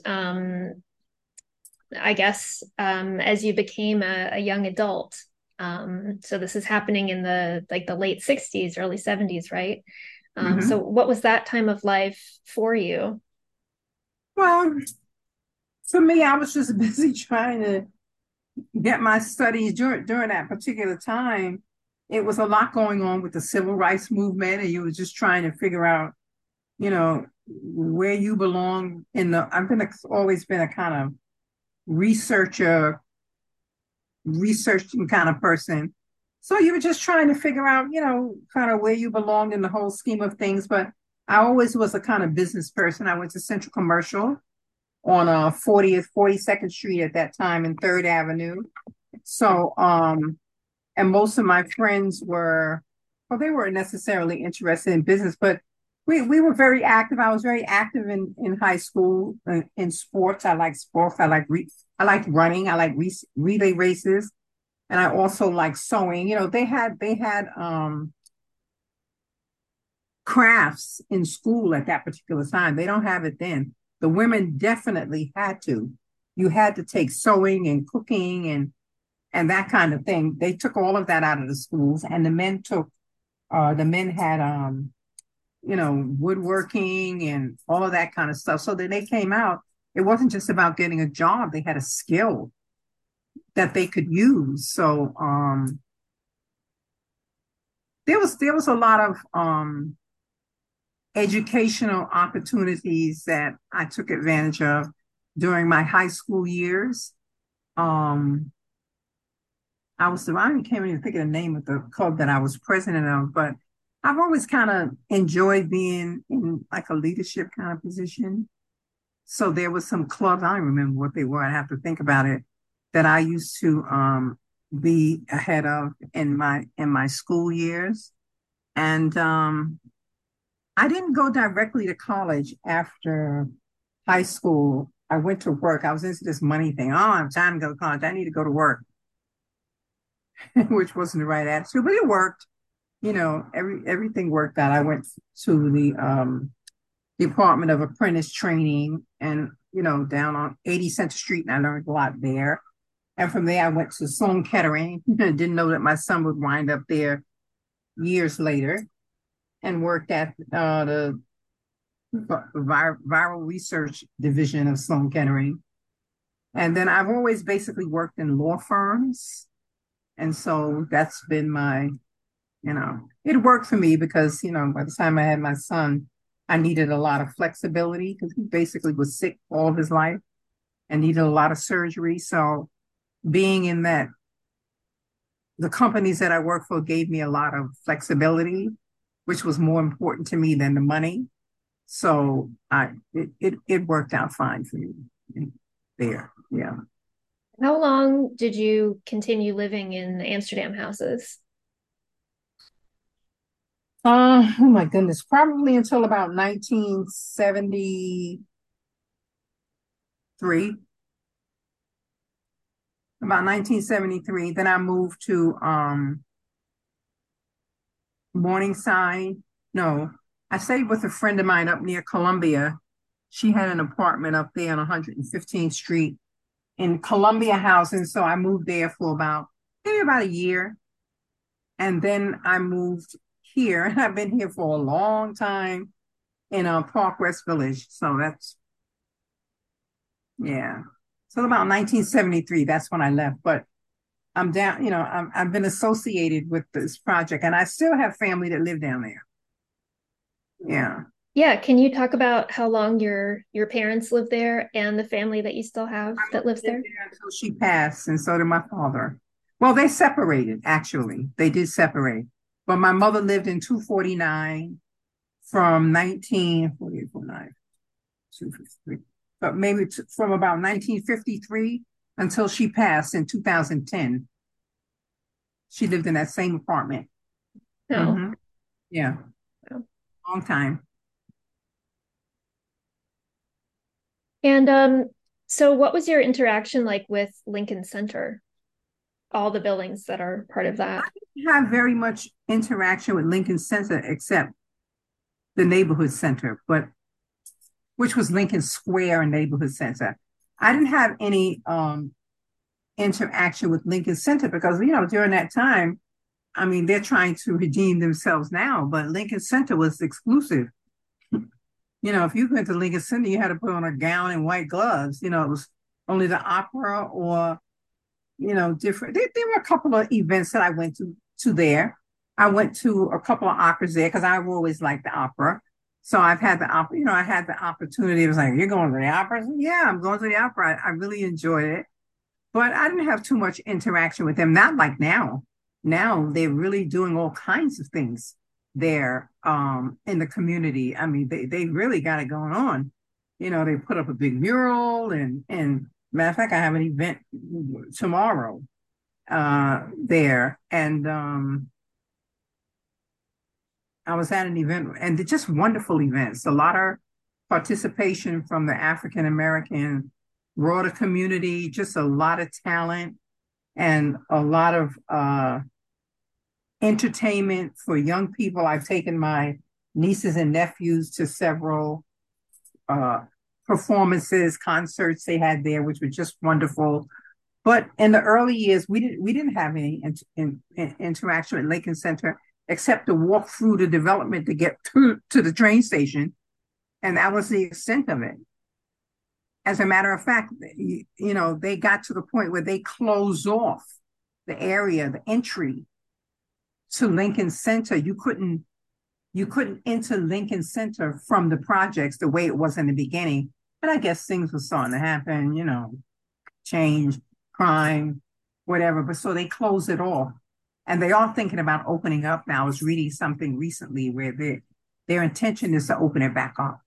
I guess as you became a young adult. So this is happening in the late 60s, early 70s, right? So Hmm. what was that time of life for you? Well, for me, I was just busy trying to get my studies during that particular time. It was a lot going on with the civil rights movement, and you were just trying to figure out, where you belong in the. Always been a kind of researcher, researching kind of person. So you were just trying to figure out, kind of where you belonged in the whole scheme of things. But I always was a kind of business person. I went to Central Commercial on 42nd Street at that time and Third Avenue. So, and most of my friends well, they weren't necessarily interested in business, but we were very active. I was very active in high school in sports. I like sports. I like running. I like relay races, and I also like sewing. They had crafts in school at that particular time. They don't have it then. The women definitely had to. You had to take sewing and cooking and that kind of thing. They took all of that out of the schools, and the men had woodworking and all of that kind of stuff. So that they came out, it wasn't just about getting a job. They had a skill that they could use. So there was a lot of educational opportunities that I took advantage of during my high school years. Um, I can't even think of the name of the club that I was president of, but I've always kind of enjoyed being in like a leadership kind of position. So there was some clubs, I don't remember what they were, I have to think about it, that I used to be ahead of in my school years. And I didn't go directly to college after high school. I went to work. I was into this money thing. Oh, I have time to go to college. I need to go to work, which wasn't the right attitude, but it worked. Everything worked out. I went to the Department of Apprentice Training and, down on 80 Center Street, and I learned a lot there. And from there, I went to Sloan Kettering. Didn't know that my son would wind up there years later and worked at the viral research division of Sloan Kettering. And then I've always basically worked in law firms. And so that's been it worked for me because, by the time I had my son, I needed a lot of flexibility because he basically was sick all of his life and needed a lot of surgery. So being in the companies that I work for gave me a lot of flexibility which was more important to me than the money. So it worked out fine for me there. Yeah. How long did you continue living in the Amsterdam houses? Oh my goodness, probably until about 1973. About 1973. Then I moved to Morningside. No, I stayed with a friend of mine up near Columbia. She had an apartment up there on 115th Street in Columbia Housing. So I moved there for maybe about a year. And then I moved here. And I've been here for a long time in Park West Village. So yeah. So about 1973, that's when I left. But I'm down, I've been associated with this project and I still have family that live down there. Yeah. Yeah, can you talk about how long your parents lived there and the family that you still have My that mother lives lived there? there until she passed, and so did my father. Well, they separated, actually. They did separate. But my mother lived in 249 from 1948, 253. But maybe from about 1953 until she passed in 2010. She lived in that same apartment. No. Hmm. Yeah, No. long time. And so what was your interaction like with Lincoln Center? All the buildings that are part of that. Didn't have very much interaction with Lincoln Center except the neighborhood center, but which was Lincoln Square Neighborhood Center. I didn't have any interaction with Lincoln Center because, during that time, I mean, they're trying to redeem themselves now, but Lincoln Center was exclusive. If you went to Lincoln Center, you had to put on a gown and white gloves. It was only the opera or, different. There were a couple of events that I went to there. I went to a couple of operas there because I've always liked the opera. So I've had the opera, I had the opportunity. It was like, you're going to the opera? Yeah, I'm going to the opera. I really enjoyed it. But I didn't have too much interaction with them. Not like now. Now they're really doing all kinds of things there in the community. I mean, they really got it going on. They put up a big mural and matter of fact, I have an event tomorrow there. And I was at an event and they're just wonderful events. A lot of participation from the African American broader community, just a lot of talent and a lot of entertainment for young people. I've taken my nieces and nephews to several uh, performances, concerts they had there, which were just wonderful. But in the early years, we didn't have any interaction with Lincoln Center except to walk through the development to get to the train station, and that was the extent of it. As a matter of fact, they got to the point where they closed off the area, the entry to Lincoln Center. You couldn't enter Lincoln Center from the projects the way it was in the beginning. But I guess things were starting to happen, change, crime, whatever. But so they closed it off. And they are thinking about opening up now. I was reading something recently where their intention is to open it back up.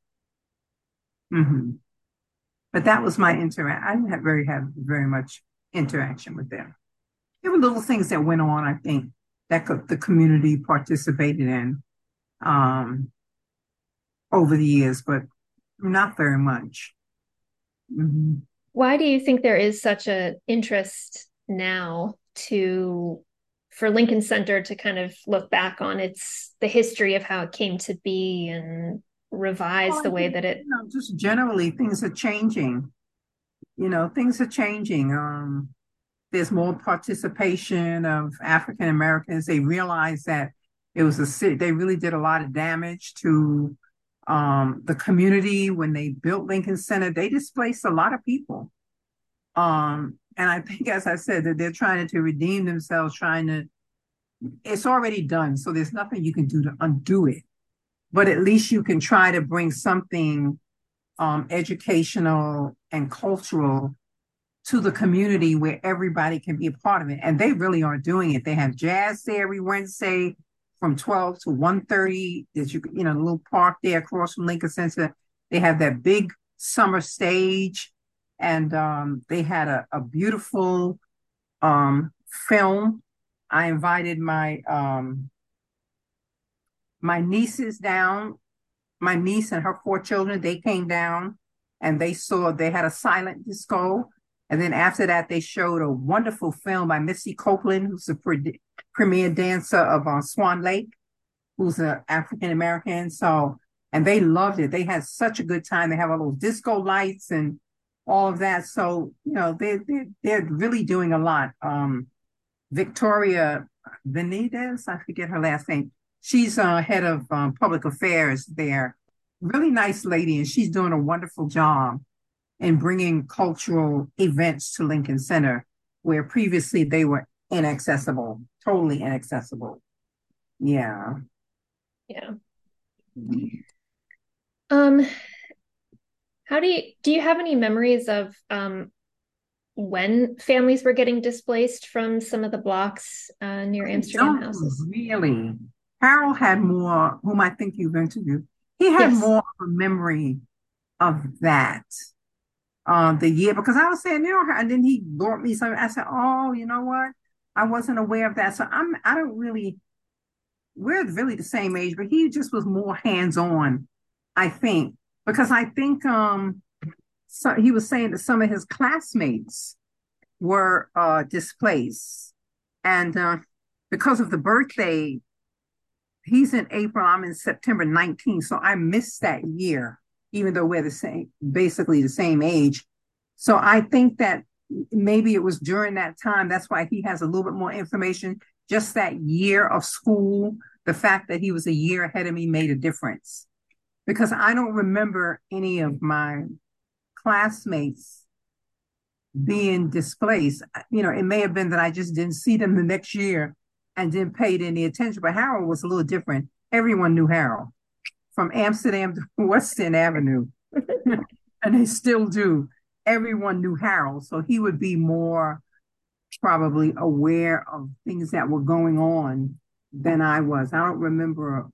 Hmm. But that was my interaction. I didn't have very much interaction with them. There were little things that went on, I think, that the community participated in um, over the years, but not very much. Hmm. Why do you think there is such a interest now to for Lincoln Center to kind of look back on the history of how it came to be and Well, revise I the way think, that it. just generally things are changing. Things are changing. There's more participation of African Americans. They realize that it was a city. They really did a lot of damage to the community when they built Lincoln Center. They displaced a lot of people. And I think, as I said, that they're trying to redeem themselves, it's already done. So there's nothing you can do to undo it. But at least you can try to bring something educational and cultural to the community where everybody can be a part of it. And they really are doing it. They have jazz there every Wednesday. from 12 to 1:30. There's a little park there across from Lincoln Center. They have that big summer stage, and they had a beautiful film. I invited my nieces down, my niece and her four children. They came down and they had a silent disco. And then after that, they showed a wonderful film by Missy Copeland, who's the premier dancer of Swan Lake, who's an African American. So, and they loved it. They had such a good time. They have all those disco lights and all of that. So, they're really doing a lot. Victoria Benitez, I forget her last name. She's head of public affairs there. Really nice lady, and she's doing a wonderful job in bringing cultural events to Lincoln Center, where previously they were inaccessible, totally inaccessible. Yeah. Yeah. Um, how do you have any memories of when families were getting displaced from some of the blocks near Amsterdam houses? Really. Harold had more, whom I think you've interviewed, he had Yes. more of a memory of that. The year, because I was saying, and then he brought me something. I said, oh, you know what? I wasn't aware of that. So I don't really, we're really the same age, but he just was more hands-on, I think, because I think so he was saying that some of his classmates were displaced. And because of the birthday, he's in April, I'm in September 19th. So I missed that year, even though we're basically the same age. So I think that maybe it was during that time. That's why he has a little bit more information. Just that year of school, the fact that he was a year ahead of me made a difference. Because I don't remember any of my classmates being displaced. It may have been that I just didn't see them the next year and didn't pay any attention. But Harold was a little different. Everyone knew Harold from Amsterdam to West End Avenue, and they still do. Everyone knew Harold, so he would be more probably aware of things that were going on than I was. I don't remember,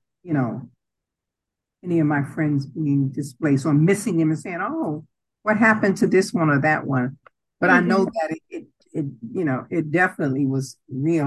any of my friends being displaced or missing him and saying, "Oh, what happened to this one or that one?" But I know that it definitely was real.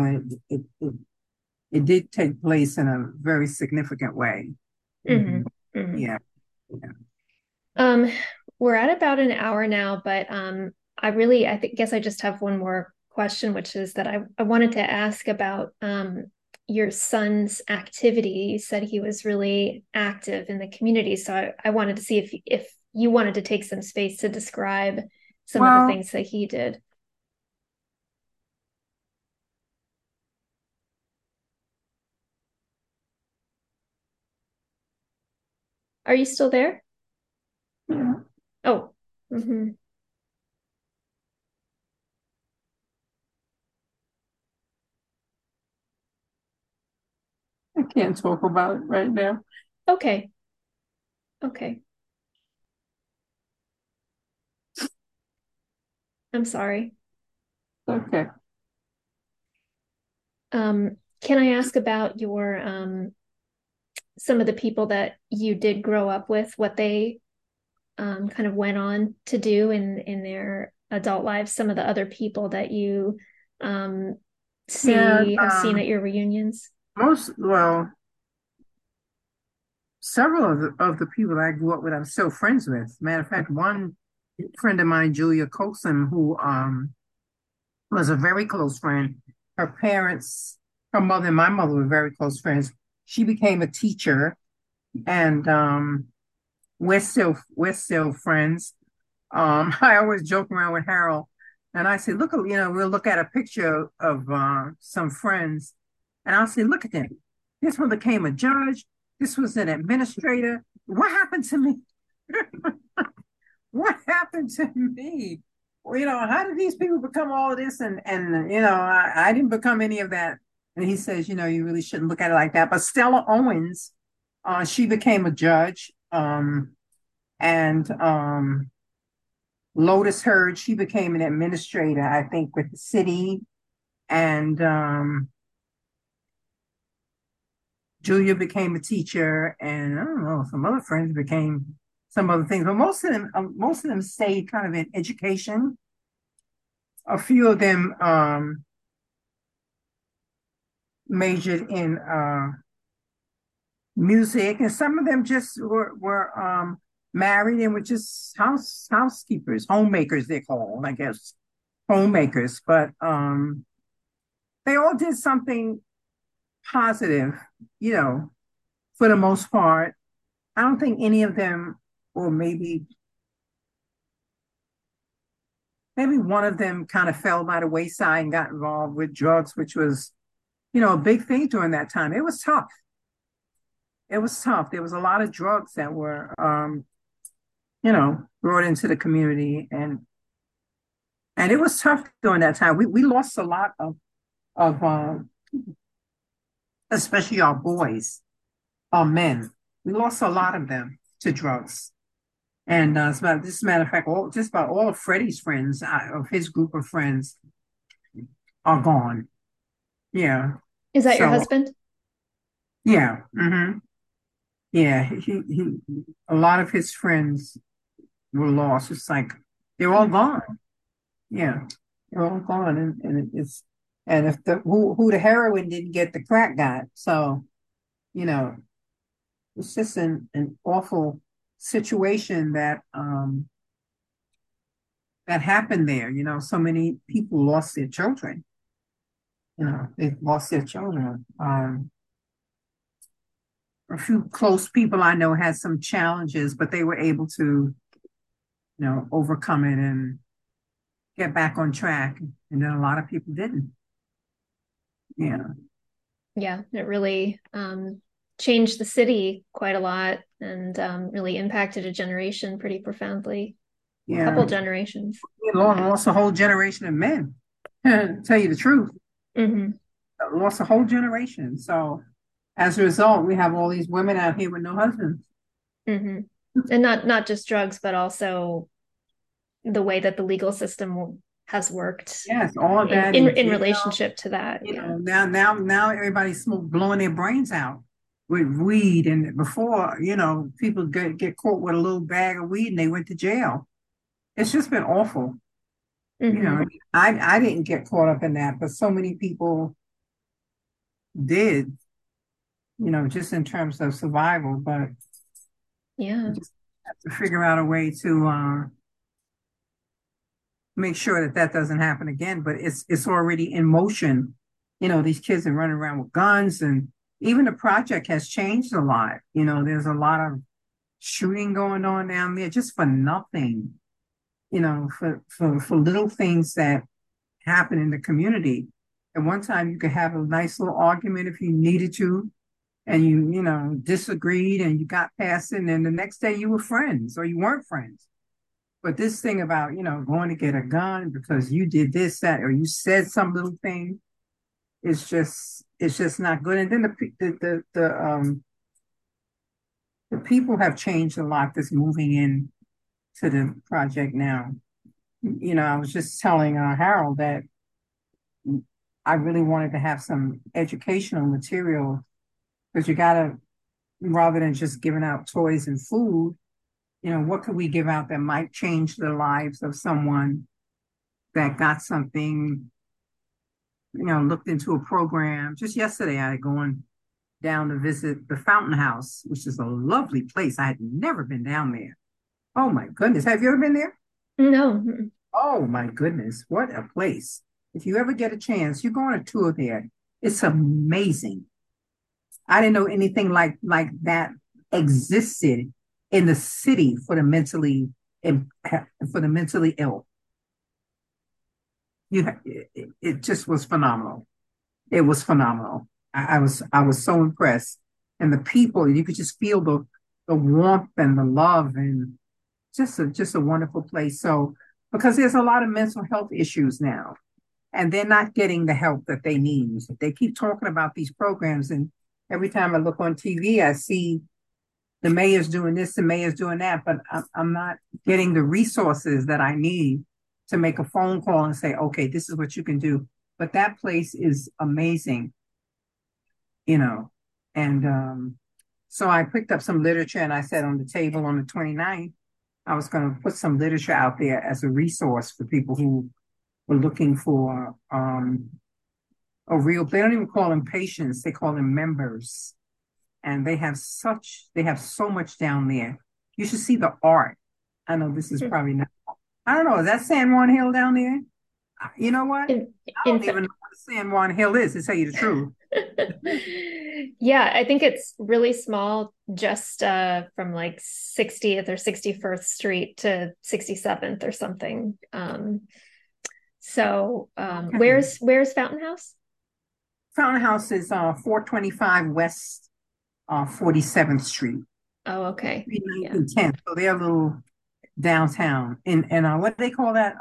It did take place in a very significant way. Mm-hmm. Mm-hmm. Yeah. Yeah. Um, we're at about an hour now, but guess I just have one more question, which is that I wanted to ask about your son's activity. You said he was really active in the community, so I wanted to see if you wanted to take some space to describe some of the things that he did. Are you still there? Yeah. Oh. Mm-hmm. I can't talk about it right now. Okay. Okay. I'm sorry. Okay. Can I ask about your some of the people that you did grow up with, what they kind of went on to do in their adult lives, some of the other people that you um, Yeah, have seen at your reunions? well, several of the people I grew up with, I'm still friends with. Matter of fact, one friend of mine, Julia Colson, who was a very close friend. Her parents, her mother and my mother were very close friends. She became a teacher, and we're still friends. I always joke around with Harold, and I say, look, we'll look at a picture of some friends, and I'll say, look at them. This one became a judge. This was an administrator. What happened to me? What happened to me? Well, how did these people become all of this? And I didn't become any of that. And he says, you really shouldn't look at it like that. But Stella Owens, she became a judge. And Lotus Hurd, she became an administrator, I think, with the city. And Julia became a teacher, and I don't know, some other friends became some other things. But most of them stayed kind of in education. A few of them majored in music, and some of them just were married and were just housekeepers, homemakers they call, I guess, homemakers. But they all did something positive, you know, for the most part. I don't think any of them, or maybe one of them kind of fell by the wayside and got involved with drugs, which was, a big thing during that time. It was tough. It was tough. There was a lot of drugs that were, brought into the community, and it was tough during that time. We lost a lot of especially our boys, our men. We lost a lot of them to drugs. And as a matter of fact, just about all of Freddie's friends, of his group of friends, are gone. Yeah. Is that your So husband? yeah, yeah. A lot of his friends were lost. It's like they're all gone. Yeah, they're all gone, and if who the heroin didn't get, the crack got. So you know, it's just an awful situation that happened there. So many people lost their children. They lost their children. A few close people I know had some challenges, but they were able to, overcome it and get back on track. And then a lot of people didn't. Yeah. Yeah, it really changed the city quite a lot and really impacted a generation pretty profoundly. A Yeah. couple generations. We lost a whole generation of men. Tell you the truth, Hmm. lost a whole generation. So as a result, we have all these women out here with no husbands. Hmm. And not just drugs, but also the way that the legal system has worked Yes, all of in that in, in in jail. relationship to that. Yeah. Now everybody's blowing their brains out with weed. And before, people get caught with a little bag of weed and they went to jail. It's just been awful. You Hmm. know, I didn't get caught up in that, but so many people did, just in terms of survival. But we Yeah. just have to figure out a way to make sure that that doesn't happen again. But it's already in motion. These kids are running around with guns, and even the project has changed a lot. There's a lot of shooting going on down there just for nothing. For little things that happen in the community. At one time, you could have a nice little argument if you needed to, and you disagreed and you got past it, and then the next day you were friends or you weren't friends. But this thing about, going to get a gun because you did this, that, or you said some little thing, it's just not good. And then the people have changed a lot that's moving in to the project now. I was just telling Harold that I really wanted to have some educational material because you gotta, rather than just giving out toys and food, what could we give out that might change the lives of someone that got something, looked into a program. Just yesterday, I had gone down to visit the Fountain House, which is a lovely place. I had never been down there. Oh my goodness. Have you ever been there? No. Oh my goodness. What a place. If you ever get a chance, you go on a tour there. It's amazing. I didn't know anything like that existed in the city for the mentally ill. It just was phenomenal. It was phenomenal. I was so impressed, and the people, you could just feel the warmth and the love, and just a wonderful place. So because there's a lot of mental health issues now, and they're not getting the help that they need. They keep talking about these programs, and every time I look on TV, I see the mayor's doing this, the mayor's doing that, but I'm not getting the resources that I need to make a phone call and say, okay, this is what you can do. But that place is amazing, you know, And so I picked up some literature and I said on the table on the 29th, I was going to put some literature out there as a resource for people who were looking for a real, they don't even call them patients, they call them members. And they have so much down there. You should see the art. I know this is probably not, I don't know, is that San Juan Hill down there? You know what? In, I in don't fa- even know what San Juan Hill is, to tell you the truth. Yeah, I think it's really small, just from like 60th or 61st Street to 67th or something. Okay. Where's Fountain House? Fountain House is 425 West 47th Street, Oh, okay. between ninth Yeah. and 10th. So they're a little downtown. And what do they call that?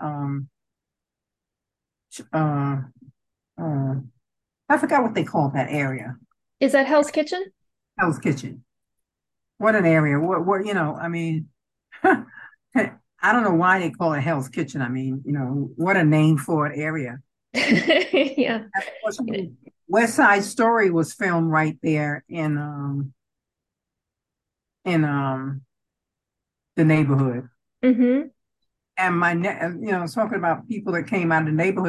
Uh, uh, I forgot what they call that area. Is that Hell's Kitchen? Hell's Kitchen. What an area. What, I mean, I don't know why they call it Hell's Kitchen. I mean, what a name for an area. Yeah. West Side Story was filmed right there in the neighborhood. Hmm. And talking about people that came out of the neighborhood,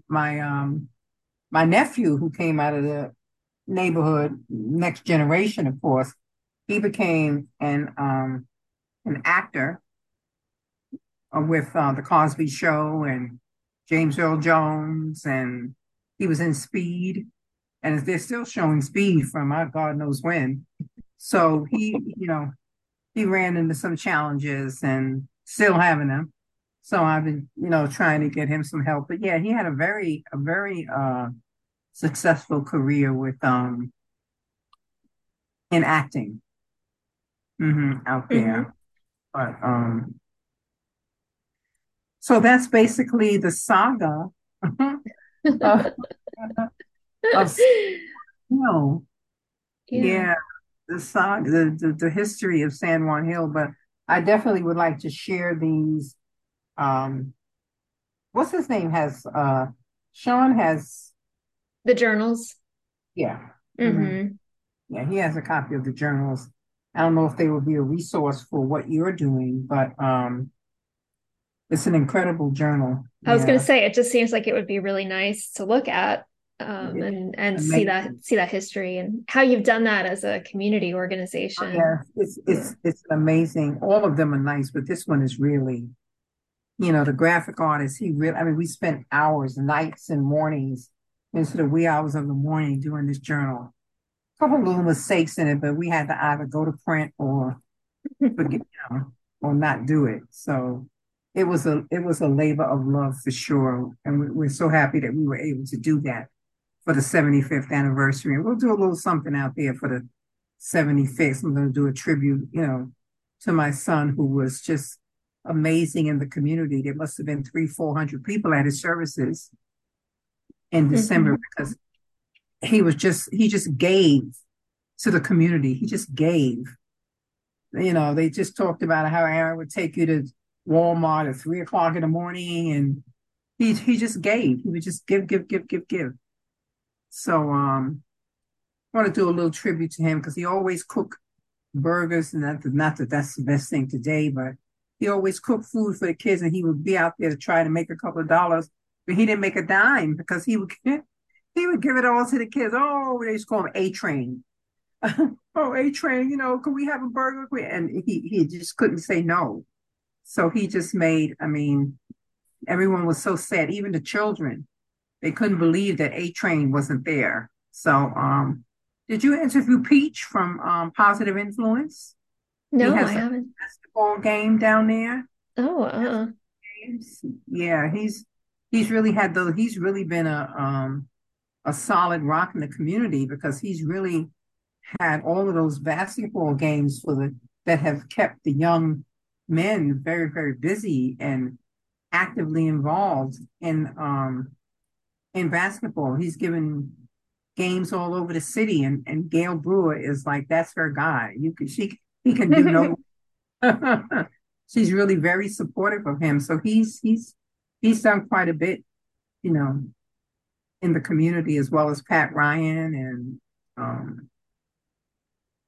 my nephew who came out of the neighborhood, next generation, of course, he became an actor with the Cosby Show and James Earl Jones, and he was in Speed, and they're still showing Speed from God knows when. So he ran into some challenges and still having them. So I've been, trying to get him some help. But yeah, he had a very successful career with in acting out Hmm. there. But so that's basically the saga of, of no, Yeah. yeah, the saga, the history of San Juan Hill. But I definitely would like to share these. Um, what's his name has Sean has, The journals. yeah. Mhm. Hmm. Yeah, he has a copy of the journals. I don't know if they would be a resource for what you're doing, but it's an incredible journal. I was going to Yeah, say it just seems like it would be really nice to look at, it is and amazing. see that history and how you've done that as a community Oh, organization. yeah, it's Yeah. it's it's amazing. All of them are nice, but this one is really, the graphic artist. He really, I mean, we spent hours, nights, and mornings into the wee hours of the morning doing this journal. A couple little mistakes in it, but we had to either go to print or forget, or not do it. So it was a labor of love for sure, and we're so happy that we were able to do that for the 75th anniversary. And we'll do a little something out there for the 75th. I'm going to do a tribute, to my son who was just amazing in the community. There must have been 400 people at his services in December Hmm. because he just gave to the community. He just gave. They just talked about how Aaron would take you to Walmart at 3 o'clock in the morning, and he just gave. He would just give, give, give, give, give. So I want to do a little tribute to him because he always cooked burgers, and not that that's the best thing today, but he always cooked food for the kids, and he would be out there to try to make a couple of dollars, but he didn't make a dime because he would give it all to the kids. Oh, they used to call him A Train. Oh, A Train, can we have a burger? And he just couldn't say no. So he just made, I mean, everyone was so sad, even the children. They couldn't believe that A Train wasn't there. So, did you interview Peach from Positive Influence? He No, I has a haven't. basketball game down there. Oh, Games. Yeah, he's really he's really been a solid rock in the community because he's really had all of those basketball games that have kept the young men very, very busy and actively involved in basketball. He's given games all over the city, and Gail Brewer is like that's her guy. He can do no. She's really very supportive of him. So he's done quite a bit, you know, in the community as well as Pat Ryan and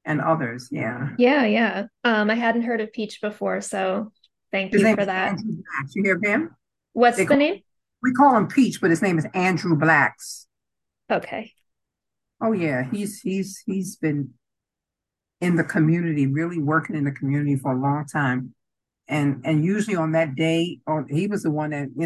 and others. Yeah. Yeah, yeah. I hadn't heard of Peach before, so thank His you name for is that. Andrew Blacks. You hear of him? What's They the call name? we call him Peach, but his name is Andrew Blacks. Okay. Oh yeah, he's been in the community, really working in the community for a long time. And usually on that day, or he was the one that,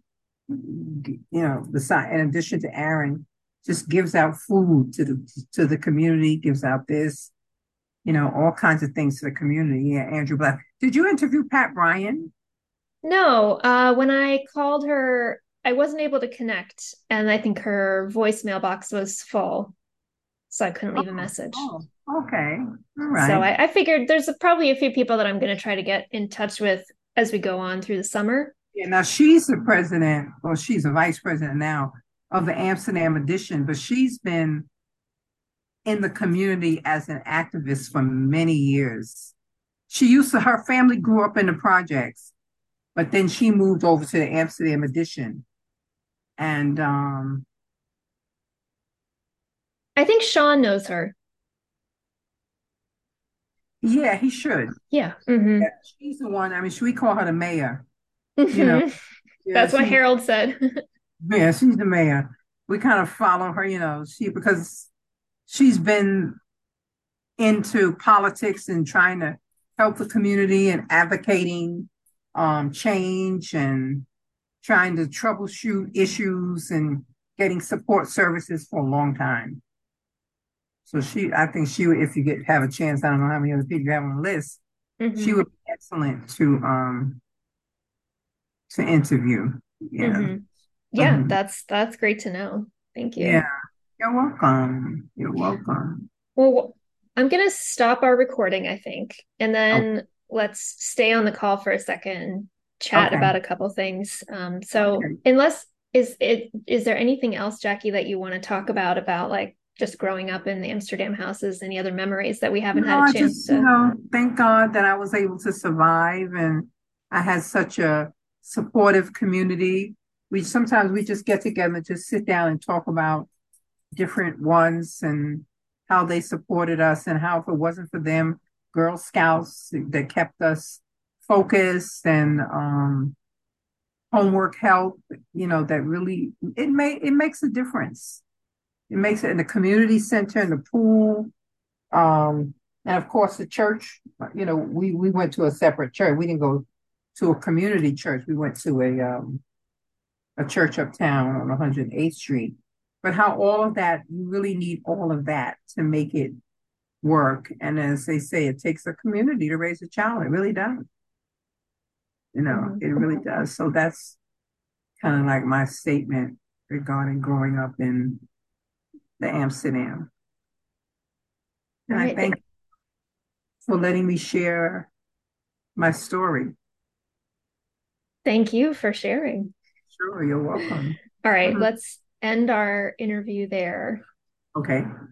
in addition to Aaron, just gives out food to the community, gives out this, all kinds of things to the community. Yeah, Andrew Black. Did you interview Pat Ryan? No, when I called her, I wasn't able to connect, and I think her voicemail box was full, so I couldn't leave a Oh, message. oh, okay. All So right. I figured there's probably a few people that I'm going to try to get in touch with as we go on through the summer. Yeah, now she's the president, or she's a vice president now of the Amsterdam edition, but she's been in the community as an activist for many years. Her family grew up in the projects, but then she moved over to the Amsterdam edition. And I think Sean knows her. yeah, he should. Yeah. Yeah, she's the one. I mean, should we call her the mayor? You know, Hmm. yeah, That's what Harold said. she's the mayor. We kind of follow her, because she's been into politics and trying to help the community and advocating change and trying to troubleshoot issues and getting support services for a long time. So I think she would, if you have a chance, I don't know how many other people you have on the list, she Hmm. would be excellent to interview. Yeah. Hmm. Yeah, Mhm. that's great to know. Thank Yeah. you. You're welcome. You're welcome. Well, I'm gonna stop our recording, I think, and Oh, then let's stay on the call for a second and chat okay. about a couple things. So Okay. unless is there anything else, Jackie, that you want to talk about like just growing up in the Amsterdam houses, any other memories that we haven't No, had a I chance just, to? thank God that I was able to survive and I had such a supportive community. We just get together and just sit down and talk about different ones and how they supported us and how if it wasn't for them, Girl Scouts that kept us focused and homework help, that really it makes a difference. It makes it in the community center, in the pool, um, and of course, the church, we went to a separate church. We didn't go to a community church. We went to a church uptown on 108th Street. But how all of that, you really need all of that to make it work. And as they say, it takes a community to raise a child. It really does. Mhm. It really does. So that's kind of like my statement regarding growing up in the Amsterdam. All And I right. thank you for letting me share my story. Thank you for sharing. Sure, you're welcome. All right, Mhm. let's end our interview there. Okay.